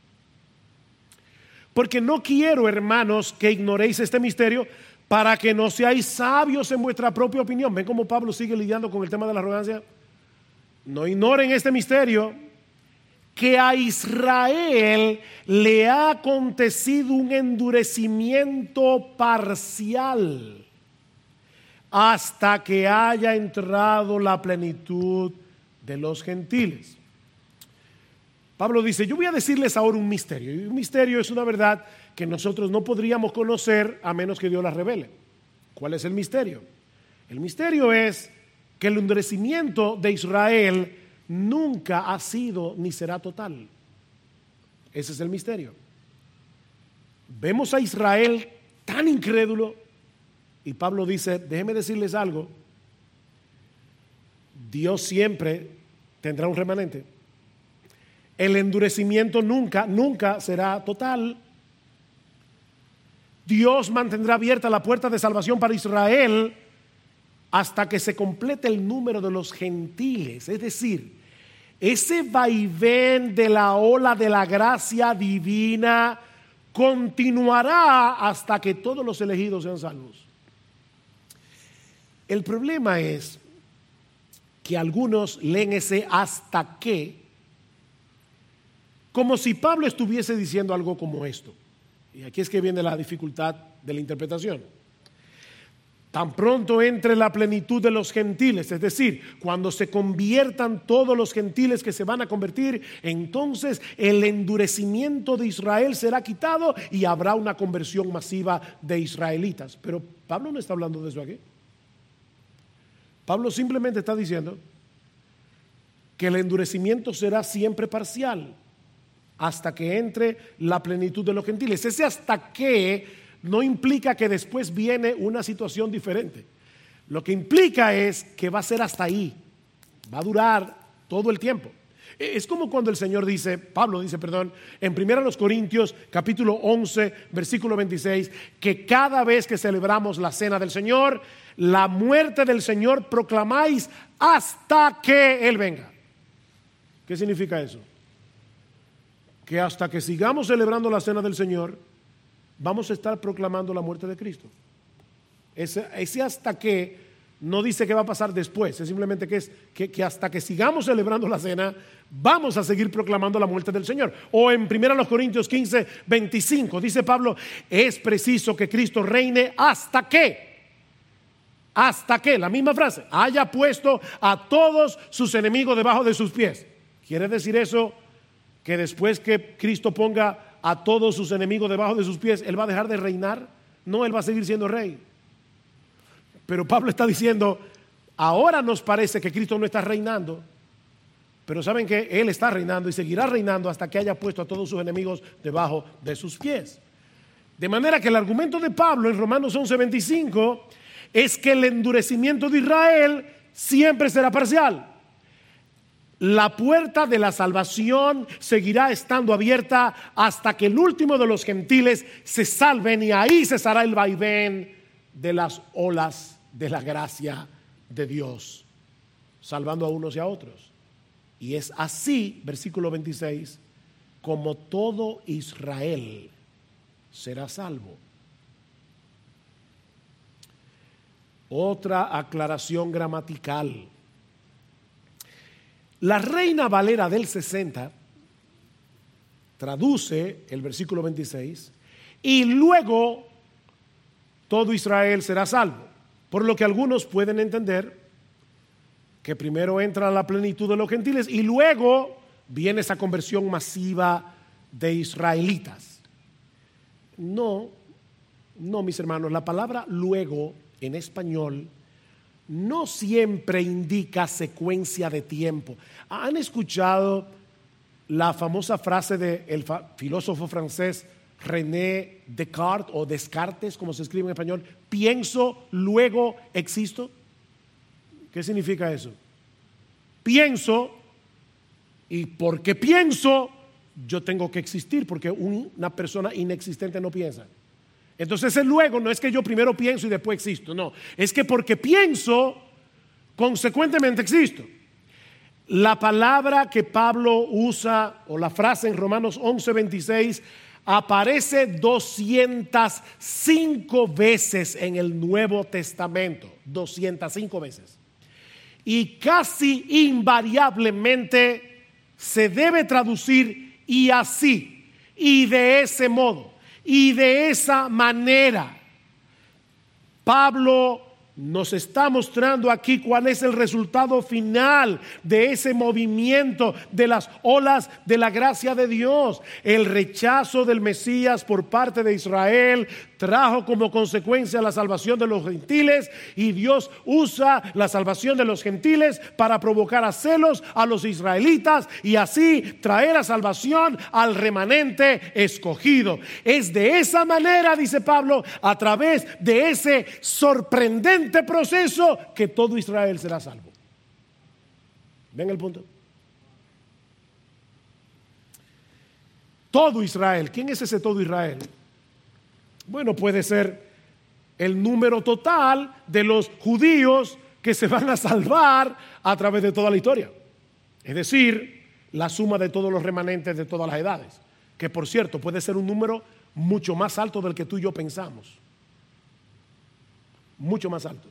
Porque no quiero, hermanos, que ignoréis este misterio, para que no seáis sabios en vuestra propia opinión. ¿Ven cómo Pablo sigue lidiando con el tema de la arrogancia? No ignoren este misterio, que a Israel le ha acontecido un endurecimiento parcial hasta que haya entrado la plenitud de los gentiles. Pablo dice, yo voy a decirles ahora un misterio. Y un misterio es una verdad que nosotros no podríamos conocer a menos que Dios la revele. ¿Cuál es el misterio? El misterio es que el endurecimiento de Israel nunca ha sido ni será total. Ese es el misterio. Vemos a Israel tan incrédulo y Pablo dice, déjenme decirles algo, Dios siempre tendrá un remanente. El endurecimiento nunca, nunca será total. Dios mantendrá abierta la puerta de salvación para Israel hasta que se complete el número de los gentiles. Es decir, ese vaivén de la ola de la gracia divina continuará hasta que todos los elegidos sean salvos. El problema es que algunos leen ese hasta que como si Pablo estuviese diciendo algo como esto. Y aquí es que viene la dificultad de la interpretación. Tan pronto entre la plenitud de los gentiles, es decir, cuando se conviertan todos los gentiles que se van a convertir, entonces el endurecimiento de Israel será quitado y habrá una conversión masiva de israelitas. Pero Pablo no está hablando de eso aquí. Pablo simplemente está diciendo que el endurecimiento será siempre parcial hasta que entre la plenitud de los gentiles. Ese hasta que no implica que después viene una situación diferente. Lo que implica es que va a ser hasta ahí, va a durar todo el tiempo. Es como cuando el Señor dice, Pablo dice, perdón, en primera Corintios capítulo once, versículo veintiséis, que cada vez que celebramos la cena del Señor, la muerte del Señor proclamáis hasta que Él venga. ¿Qué significa eso? Que hasta que sigamos celebrando la cena del Señor, vamos a estar proclamando la muerte de Cristo. Ese, ese hasta que no dice que va a pasar después, es simplemente que, es, que, que hasta que sigamos celebrando la cena, vamos a seguir proclamando la muerte del Señor. O en primera Corintios quince, veinticinco, dice Pablo, es preciso que Cristo reine hasta que, hasta que, la misma frase, haya puesto a todos sus enemigos debajo de sus pies. ¿Quiere decir eso que después que Cristo ponga a todos sus enemigos debajo de sus pies, Él va a dejar de reinar? No, Él va a seguir siendo rey. Pero Pablo está diciendo, ahora nos parece que Cristo no está reinando, pero saben que Él está reinando y seguirá reinando hasta que haya puesto a todos sus enemigos debajo de sus pies. De manera que el argumento de Pablo en Romanos once, veinticinco es que el endurecimiento de Israel siempre será parcial. La puerta de la salvación seguirá estando abierta hasta que el último de los gentiles se salven, y ahí cesará el vaivén de las olas de la gracia de Dios, salvando a unos y a otros. Y es así, versículo veintiséis, como todo Israel será salvo. Otra aclaración gramatical. La Reina Valera del sesenta traduce el versículo veintiséis, y luego todo Israel será salvo. Por lo que algunos pueden entender que primero entra la plenitud de los gentiles y luego viene esa conversión masiva de israelitas. No, no, mis hermanos, la palabra luego en español no siempre indica secuencia de tiempo. ¿Han escuchado la famosa frase del filósofo francés René Descartes, o Descartes, como se escribe en español? Pienso, luego existo. ¿Qué significa eso? Pienso, y porque pienso, yo tengo que existir, porque una persona inexistente no piensa. Entonces el luego no es que yo primero pienso y después existo, no, es que porque pienso, consecuentemente existo. La palabra que Pablo usa, o la frase en Romanos once veintiséis, aparece doscientas cinco veces en el Nuevo Testamento, doscientas cinco veces. Y casi invariablemente se debe traducir y así, y de ese modo, y de esa manera. Pablo nos está mostrando aquí cuál es el resultado final de ese movimiento de las olas de la gracia de Dios. El rechazo del Mesías por parte de Israel trajo como consecuencia la salvación de los gentiles, y Dios usa la salvación de los gentiles para provocar a celos a los israelitas y así traer a salvación al remanente escogido. Es de esa manera, dice Pablo, a través de ese sorprendente proceso, que todo Israel será salvo. ¿Ven el punto? Todo Israel. ¿Quién es ese todo Israel? Bueno, puede ser el número total de los judíos que se van a salvar a través de toda la historia. Es decir, la suma de todos los remanentes de todas las edades. Que por cierto puede ser un número mucho más alto del que tú y yo pensamos. Mucho más alto.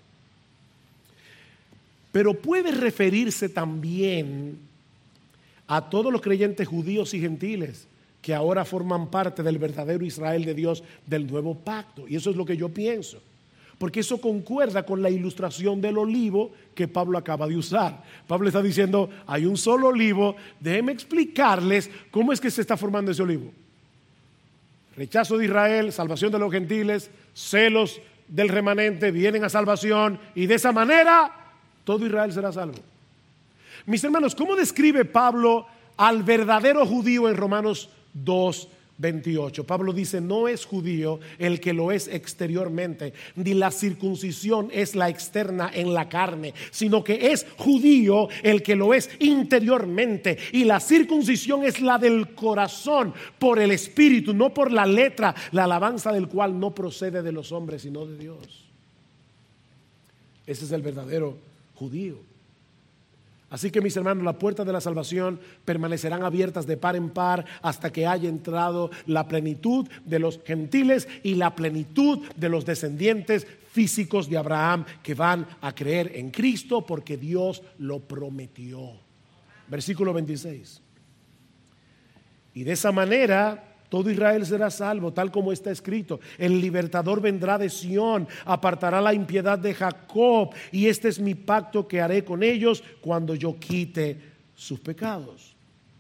Pero puede referirse también a todos los creyentes judíos y gentiles que ahora forman parte del verdadero Israel de Dios del nuevo pacto. Y eso es lo que yo pienso, porque eso concuerda con la ilustración del olivo que Pablo acaba de usar. Pablo está diciendo, hay un solo olivo, déjenme explicarles cómo es que se está formando ese olivo. Rechazo de Israel, salvación de los gentiles, celos del remanente, vienen a salvación, y de esa manera todo Israel será salvo. Mis hermanos, ¿cómo describe Pablo al verdadero judío en Romanos dos veintiocho? Pablo dice, no es judío el que lo es exteriormente, ni la circuncisión es la externa en la carne, sino que es judío el que lo es interiormente, y la circuncisión es la del corazón, por el espíritu, no por la letra, la alabanza del cual no procede de los hombres sino de Dios. Ese es el verdadero judío. Así que, mis hermanos, las puertas de la salvación permanecerán abiertas de par en par hasta que haya entrado la plenitud de los gentiles y la plenitud de los descendientes físicos de Abraham, que van a creer en Cristo porque Dios lo prometió. Versículo veintiséis. Y de esa manera todo Israel será salvo, tal como está escrito. El libertador vendrá de Sión, apartará la impiedad de Jacob, y este es mi pacto que haré con ellos cuando yo quite sus pecados.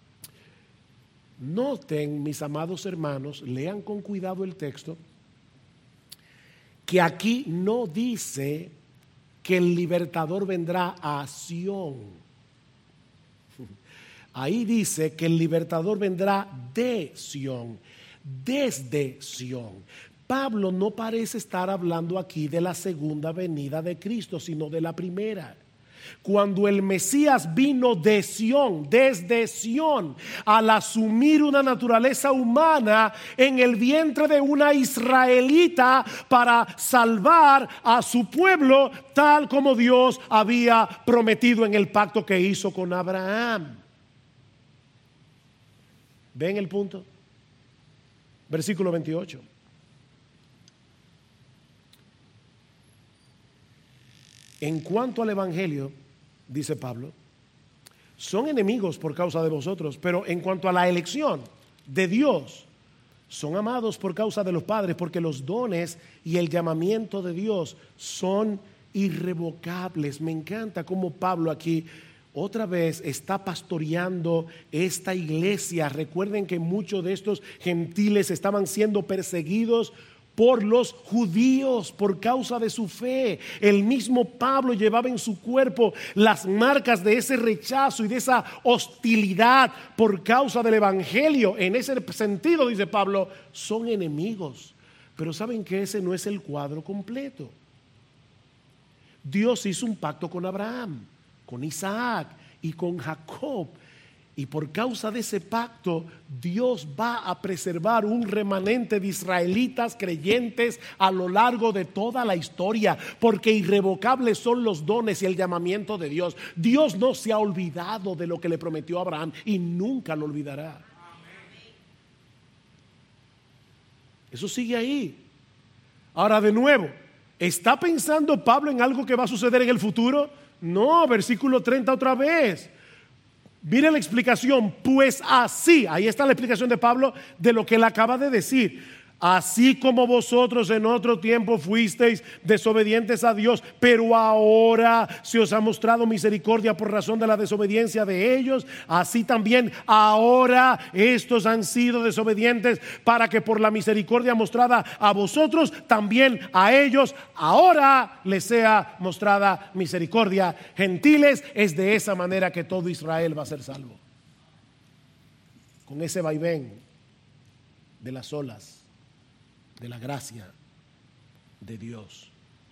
Noten, mis amados hermanos, lean con cuidado el texto, que aquí no dice que el libertador vendrá a Sión. Ahí dice que el libertador vendrá de Sión, desde Sión. Pablo no parece estar hablando aquí de la segunda venida de Cristo, sino de la primera. Cuando el Mesías vino de Sión, desde Sión, al asumir una naturaleza humana en el vientre de una israelita para salvar a su pueblo, tal como Dios había prometido en el pacto que hizo con Abraham. ¿Ven el punto? Versículo veintiocho. En cuanto al evangelio, dice Pablo, son enemigos por causa de vosotros, pero en cuanto a la elección de Dios, son amados por causa de los padres, porque los dones y el llamamiento de Dios son irrevocables. Me encanta cómo Pablo aquí otra vez está pastoreando esta iglesia. Recuerden que muchos de estos gentiles estaban siendo perseguidos por los judíos por causa de su fe. El mismo Pablo llevaba en su cuerpo las marcas de ese rechazo y de esa hostilidad por causa del evangelio. En ese sentido, dice Pablo, son enemigos. Pero saben que ese no es el cuadro completo. Dios hizo un pacto con Abraham, con Isaac y con Jacob. Y por causa de ese pacto, Dios va a preservar un remanente de israelitas creyentes a lo largo de toda la historia, porque irrevocables son los dones y el llamamiento de Dios. Dios no se ha olvidado de lo que le prometió a Abraham y nunca lo olvidará. Eso sigue ahí. Ahora, de nuevo, ¿está pensando Pablo en algo que va a suceder en el futuro? No, versículo treinta otra vez. Mire la explicación, pues así, ahí está la explicación de Pablo de lo que él acaba de decir. Así como vosotros en otro tiempo fuisteis desobedientes a Dios, pero ahora se os ha mostrado misericordia por razón de la desobediencia de ellos, así también ahora estos han sido desobedientes para que por la misericordia mostrada a vosotros, también a ellos ahora les sea mostrada misericordia. Gentiles, es de esa manera que todo Israel va a ser salvo. Con ese vaivén de las olas de la gracia de Dios.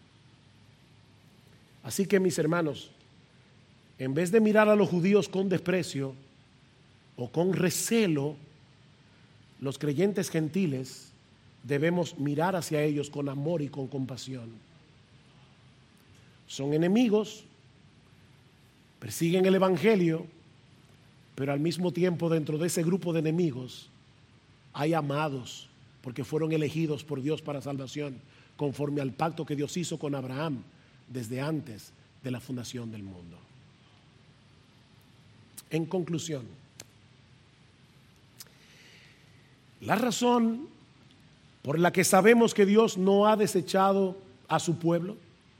Así que, mis hermanos, en vez de mirar a los judíos con desprecio o con recelo, los creyentes gentiles debemos mirar hacia ellos con amor y con compasión. Son enemigos, persiguen el evangelio, pero al mismo tiempo dentro de ese grupo de enemigos hay amados, porque fueron elegidos por Dios para salvación, conforme al pacto que Dios hizo con Abraham desde antes de la fundación del mundo. En conclusión, la razón por la que sabemos que Dios no ha desechado a su pueblo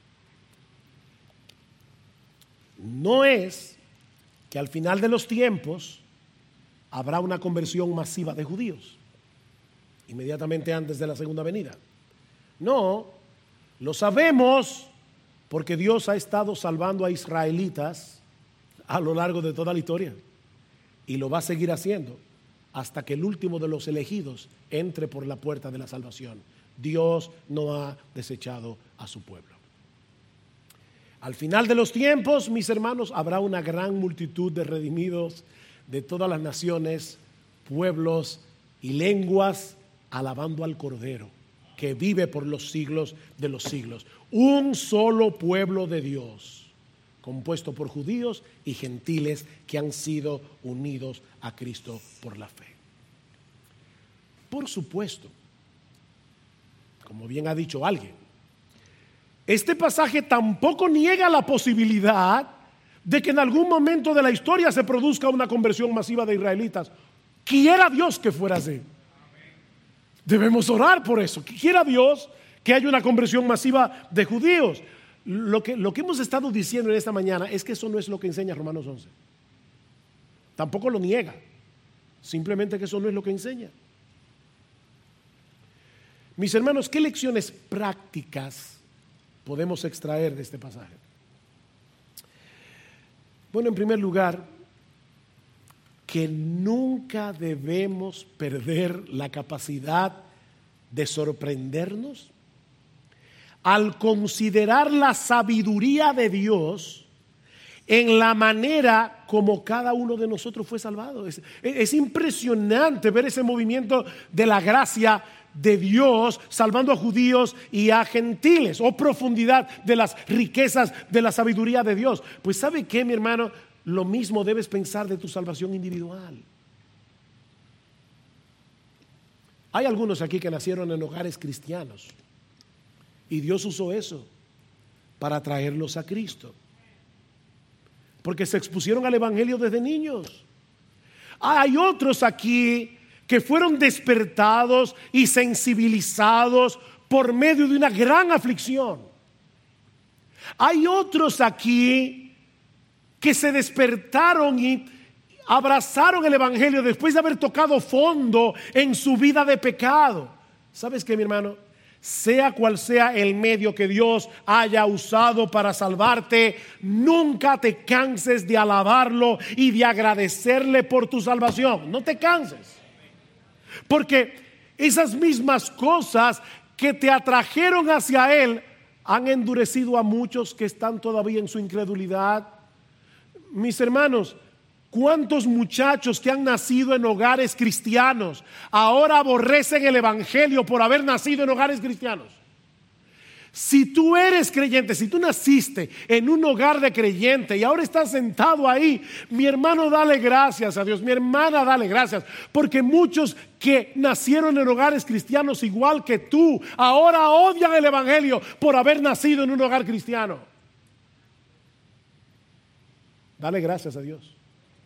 no es que al final de los tiempos habrá una conversión masiva de judíos inmediatamente antes de la segunda venida. No, lo sabemos porque Dios ha estado salvando a israelitas a lo largo de toda la historia y lo va a seguir haciendo hasta que el último de los elegidos entre por la puerta de la salvación. Dios no ha desechado a su pueblo. Al final de los tiempos, mis hermanos, habrá una gran multitud de redimidos de todas las naciones, pueblos y lenguas, alabando al Cordero que vive por los siglos de los siglos. Un solo pueblo de Dios, compuesto por judíos y gentiles que han sido unidos a Cristo por la fe. Por supuesto, como bien ha dicho alguien, este pasaje tampoco niega la posibilidad de que en algún momento de la historia se produzca una conversión masiva de israelitas. Quiera Dios que fuera así. Debemos orar por eso. Quiera Dios que haya una conversión masiva de judíos. Lo que, lo que hemos estado diciendo en esta mañana es que eso no es lo que enseña Romanos once. Tampoco lo niega. Simplemente que eso no es lo que enseña. Mis hermanos, ¿qué lecciones prácticas podemos extraer de este pasaje? Bueno, en primer lugar, que nunca debemos perder la capacidad de sorprendernos al considerar la sabiduría de Dios en la manera como cada uno de nosotros fue salvado. Es, es impresionante ver ese movimiento de la gracia de Dios salvando a judíos y a gentiles, o profundidad de las riquezas de la sabiduría de Dios. Pues ¿sabe qué, mi hermano? Lo mismo debes pensar de tu salvación individual. Hay algunos aquí que nacieron en hogares cristianos y Dios usó eso para traerlos a Cristo, porque se expusieron al evangelio desde niños. Hay otros aquí que fueron despertados y sensibilizados por medio de una gran aflicción. Hay otros aquí que se despertaron y abrazaron el evangelio después de haber tocado fondo en su vida de pecado. ¿Sabes qué, mi hermano? Sea cual sea el medio que Dios haya usado para salvarte, nunca te canses de alabarlo y de agradecerle por tu salvación. No te canses, porque esas mismas cosas que te atrajeron hacia Él han endurecido a muchos que están todavía en su incredulidad. Mis hermanos, ¿cuántos muchachos que han nacido en hogares cristianos ahora aborrecen el evangelio por haber nacido en hogares cristianos? Si tú eres creyente, si tú naciste en un hogar de creyente y ahora estás sentado ahí, mi hermano, dale gracias a Dios, mi hermana, dale gracias, porque muchos que nacieron en hogares cristianos igual que tú, ahora odian el evangelio por haber nacido en un hogar cristiano. Dale gracias a Dios.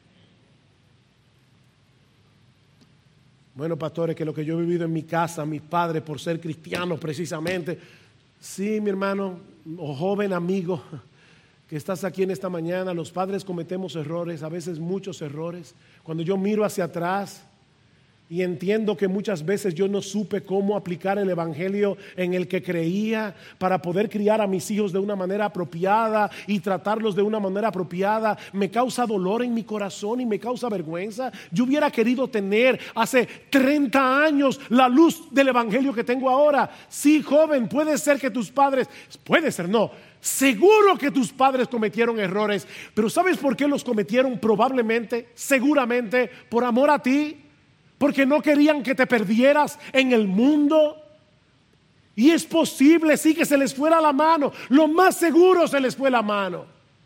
Bueno, pastores, que lo que yo he vivido en mi casa, mis padres, por ser cristianos precisamente. Sí, mi hermano o joven amigo que estás aquí en esta mañana, los padres cometemos errores, a veces muchos errores. Cuando yo miro hacia atrás y entiendo que muchas veces yo no supe cómo aplicar el evangelio en el que creía para poder criar a mis hijos de una manera apropiada y tratarlos de una manera apropiada, me causa dolor en mi corazón y me causa vergüenza. Yo hubiera querido tener hace treinta años la luz del evangelio que tengo ahora. Sí, joven, puede ser que tus padres, puede ser, no, seguro que tus padres cometieron errores, pero ¿sabes por qué los cometieron? Probablemente, seguramente, por amor a ti. Porque no querían que te perdieras en el mundo. Y es posible, sí, que se les fuera la mano. Lo más seguro se les fue la mano.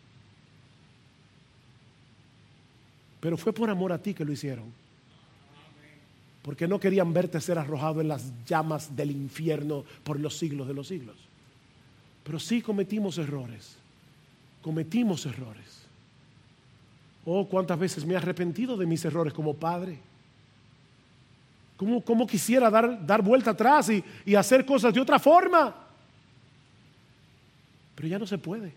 Pero fue por amor a ti que lo hicieron. Porque no querían verte ser arrojado en las llamas del infierno por los siglos de los siglos. Pero sí cometimos errores. Cometimos errores. Oh, cuántas veces me he arrepentido de mis errores como padre. ¿Cómo, cómo quisiera dar, dar vuelta atrás y, y hacer cosas de otra forma? Pero ya no se puede.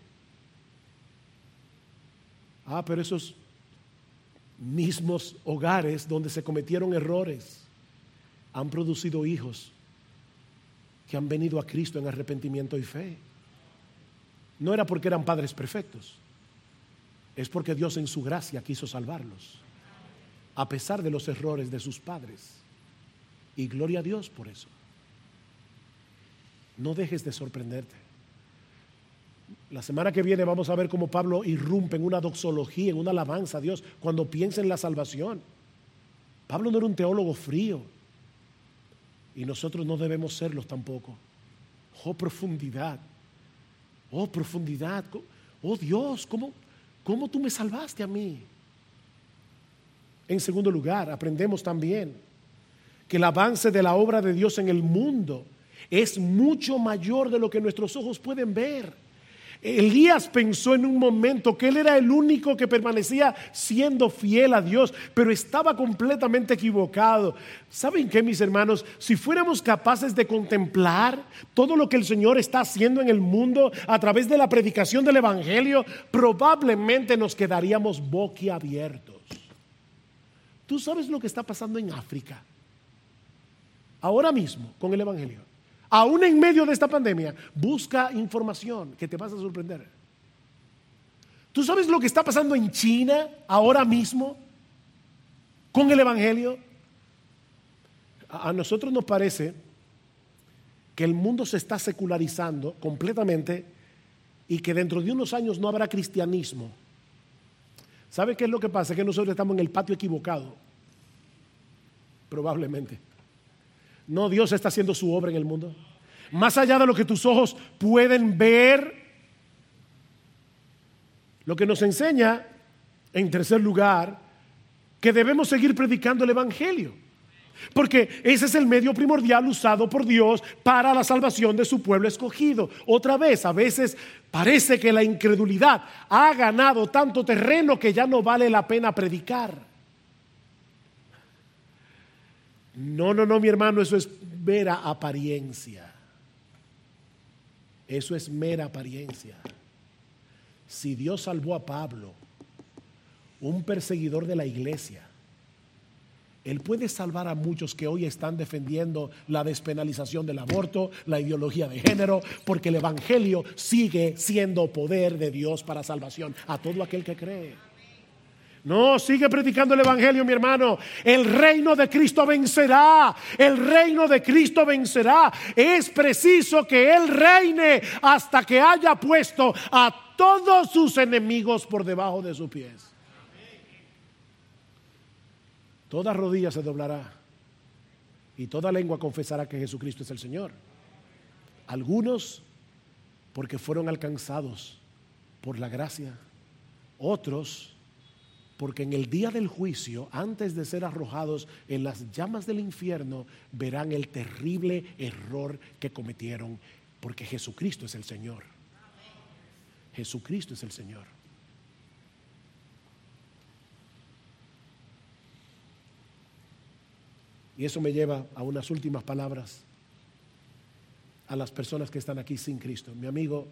Ah, pero esos mismos hogares donde se cometieron errores han producido hijos que han venido a Cristo en arrepentimiento y fe. No era porque eran padres perfectos, es porque Dios en su gracia quiso salvarlos, a pesar de los errores de sus padres. Y gloria a Dios por eso. No dejes de sorprenderte. La semana que viene vamos a ver cómo Pablo irrumpe en una doxología, en una alabanza a Dios cuando piensa en la salvación. Pablo no era un teólogo frío y nosotros no debemos serlos tampoco. Oh, profundidad. Oh, profundidad. Oh, Dios, ¿cómo, cómo tú me salvaste a mí? En segundo lugar, aprendemos también que el avance de la obra de Dios en el mundo es mucho mayor de lo que nuestros ojos pueden ver. Elías pensó en un momento que él era el único que permanecía siendo fiel a Dios, pero estaba completamente equivocado. ¿Saben qué, mis hermanos? Si fuéramos capaces de contemplar todo lo que el Señor está haciendo en el mundo a través de la predicación del evangelio, probablemente nos quedaríamos boquiabiertos. ¿Tú sabes lo que está pasando en África ahora mismo con el evangelio? Aún en medio de esta pandemia, busca información que te vas a sorprender. ¿Tú sabes lo que está pasando en China ahora mismo con el evangelio? A nosotros nos parece que el mundo se está secularizando completamente y que dentro de unos años no habrá cristianismo ¿Sabe qué es lo que pasa? Es que nosotros estamos en el patio equivocado. Probablemente. No, Dios está haciendo su obra en el mundo. Más allá de lo que tus ojos pueden ver, lo que nos enseña, en tercer lugar, que debemos seguir predicando el Evangelio. Porque ese es el medio primordial usado por Dios para la salvación de su pueblo escogido. Otra vez, a veces parece que la incredulidad ha ganado tanto terreno que ya no vale la pena predicar. No, no, no, mi hermano, eso es mera apariencia. Eso es mera apariencia. Si Dios salvó a Pablo, un perseguidor de la iglesia, Él puede salvar a muchos que hoy están defendiendo la despenalización del aborto, la ideología de género, porque el Evangelio sigue siendo poder de Dios para salvación a todo aquel que cree. No, sigue predicando el Evangelio, mi hermano. El reino de Cristo vencerá. El reino de Cristo vencerá. Es preciso que Él reine hasta que haya puesto a todos sus enemigos por debajo de sus pies. Toda rodilla se doblará y toda lengua confesará que Jesucristo es el Señor. Algunos porque fueron alcanzados por la gracia, otros porque en el día del juicio, antes de ser arrojados en las llamas del infierno, verán el terrible error que cometieron, porque Jesucristo es el Señor. Jesucristo es el Señor. Y eso me lleva a unas últimas palabras a las personas que están aquí sin Cristo. Mi amigo,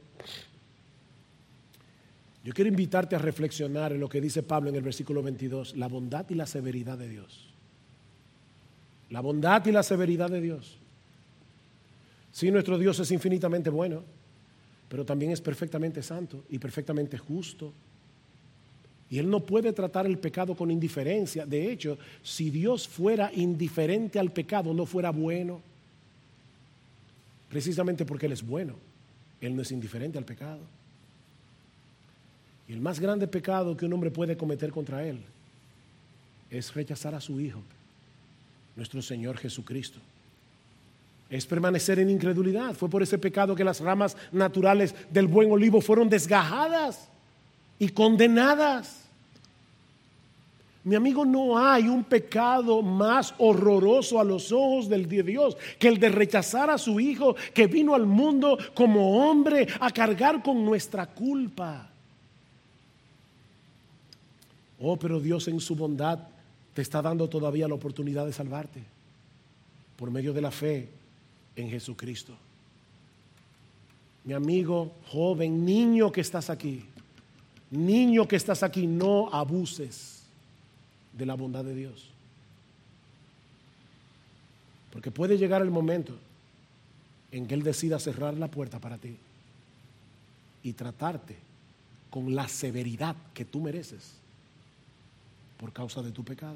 yo quiero invitarte a reflexionar en lo que dice Pablo en el versículo veintidós, la bondad y la severidad de Dios. La bondad y la severidad de Dios. Sí, nuestro Dios es infinitamente bueno, pero también es perfectamente santo y perfectamente justo. Y Él no puede tratar el pecado con indiferencia. De hecho, si Dios fuera indiferente al pecado, no fuera bueno. Precisamente porque Él es bueno, Él no es indiferente al pecado. Y el más grande pecado que un hombre puede cometer contra Él es rechazar a su Hijo, nuestro Señor Jesucristo. Es permanecer en incredulidad. Fue por ese pecado que las ramas naturales del buen olivo fueron desgajadas y condenadas. Mi amigo, no hay un pecado más horroroso a los ojos del Dios que el de rechazar a su Hijo, que vino al mundo como hombre a cargar con nuestra culpa. Oh, pero Dios en su bondad te está dando todavía la oportunidad de salvarte por medio de la fe en Jesucristo. Mi amigo, joven, niño que estás aquí, niño que estás aquí, no abuses de la bondad de Dios. Porque puede llegar el momento en que Él decida cerrar la puerta para ti y tratarte con la severidad que tú mereces por causa de tu pecado.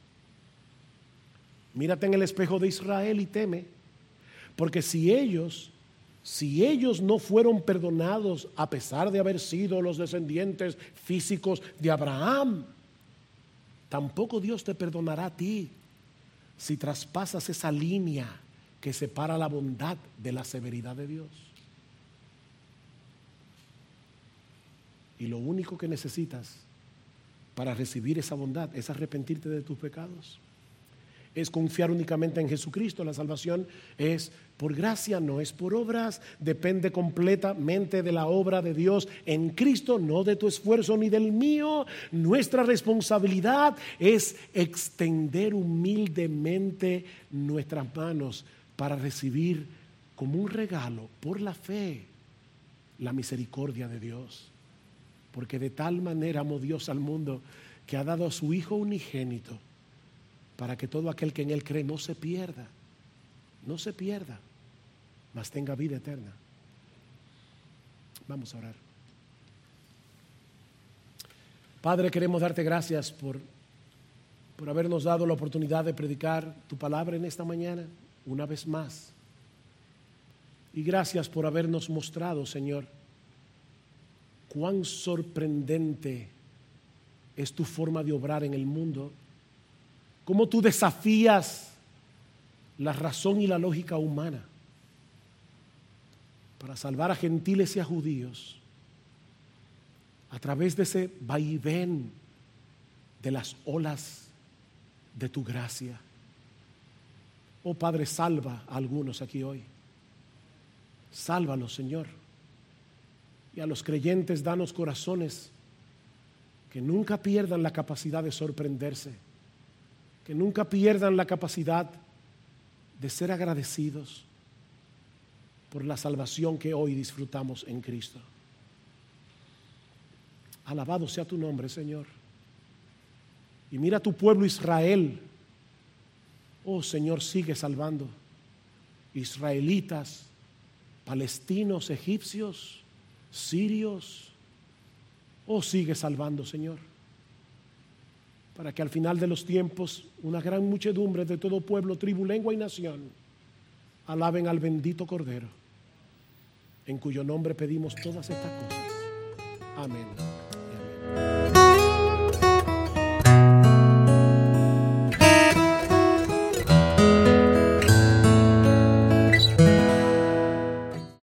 Mírate en el espejo de Israel y teme, porque si ellos Si ellos no fueron perdonados a pesar de haber sido los descendientes físicos de Abraham, tampoco Dios te perdonará a ti si traspasas esa línea que separa la bondad de la severidad de Dios. Y lo único que necesitas para recibir esa bondad es arrepentirte de tus pecados. Es confiar únicamente en Jesucristo. La salvación es por gracia, no es por obras. Depende completamente de la obra de Dios en Cristo, no de tu esfuerzo ni del mío. Nuestra responsabilidad es extender humildemente nuestras manos para recibir como un regalo por la fe la misericordia de Dios. Porque de tal manera amó Dios al mundo que ha dado a su Hijo unigénito, para que todo aquel que en Él cree no se pierda, no se pierda, mas tenga vida eterna. Vamos a orar. Padre, queremos darte gracias por, por habernos dado la oportunidad de predicar tu palabra en esta mañana, una vez más. Y gracias por habernos mostrado, Señor, cuán sorprendente es tu forma de obrar en el mundo, cómo tú desafías la razón y la lógica humana para salvar a gentiles y a judíos a través de ese vaivén de las olas de tu gracia. Oh Padre, salva a algunos aquí hoy. Sálvalos, Señor. Y a los creyentes danos corazones que nunca pierdan la capacidad de sorprenderse, que nunca pierdan la capacidad de ser agradecidos por la salvación que hoy disfrutamos en Cristo. Alabado sea tu nombre, Señor. Y mira a tu pueblo Israel. Oh Señor, sigue salvando israelitas, palestinos, egipcios, sirios. Oh, sigue salvando, Señor, para que al final de los tiempos una gran muchedumbre de todo pueblo, tribu, lengua y nación alaben al bendito Cordero, en cuyo nombre pedimos todas estas cosas. Amén y amén.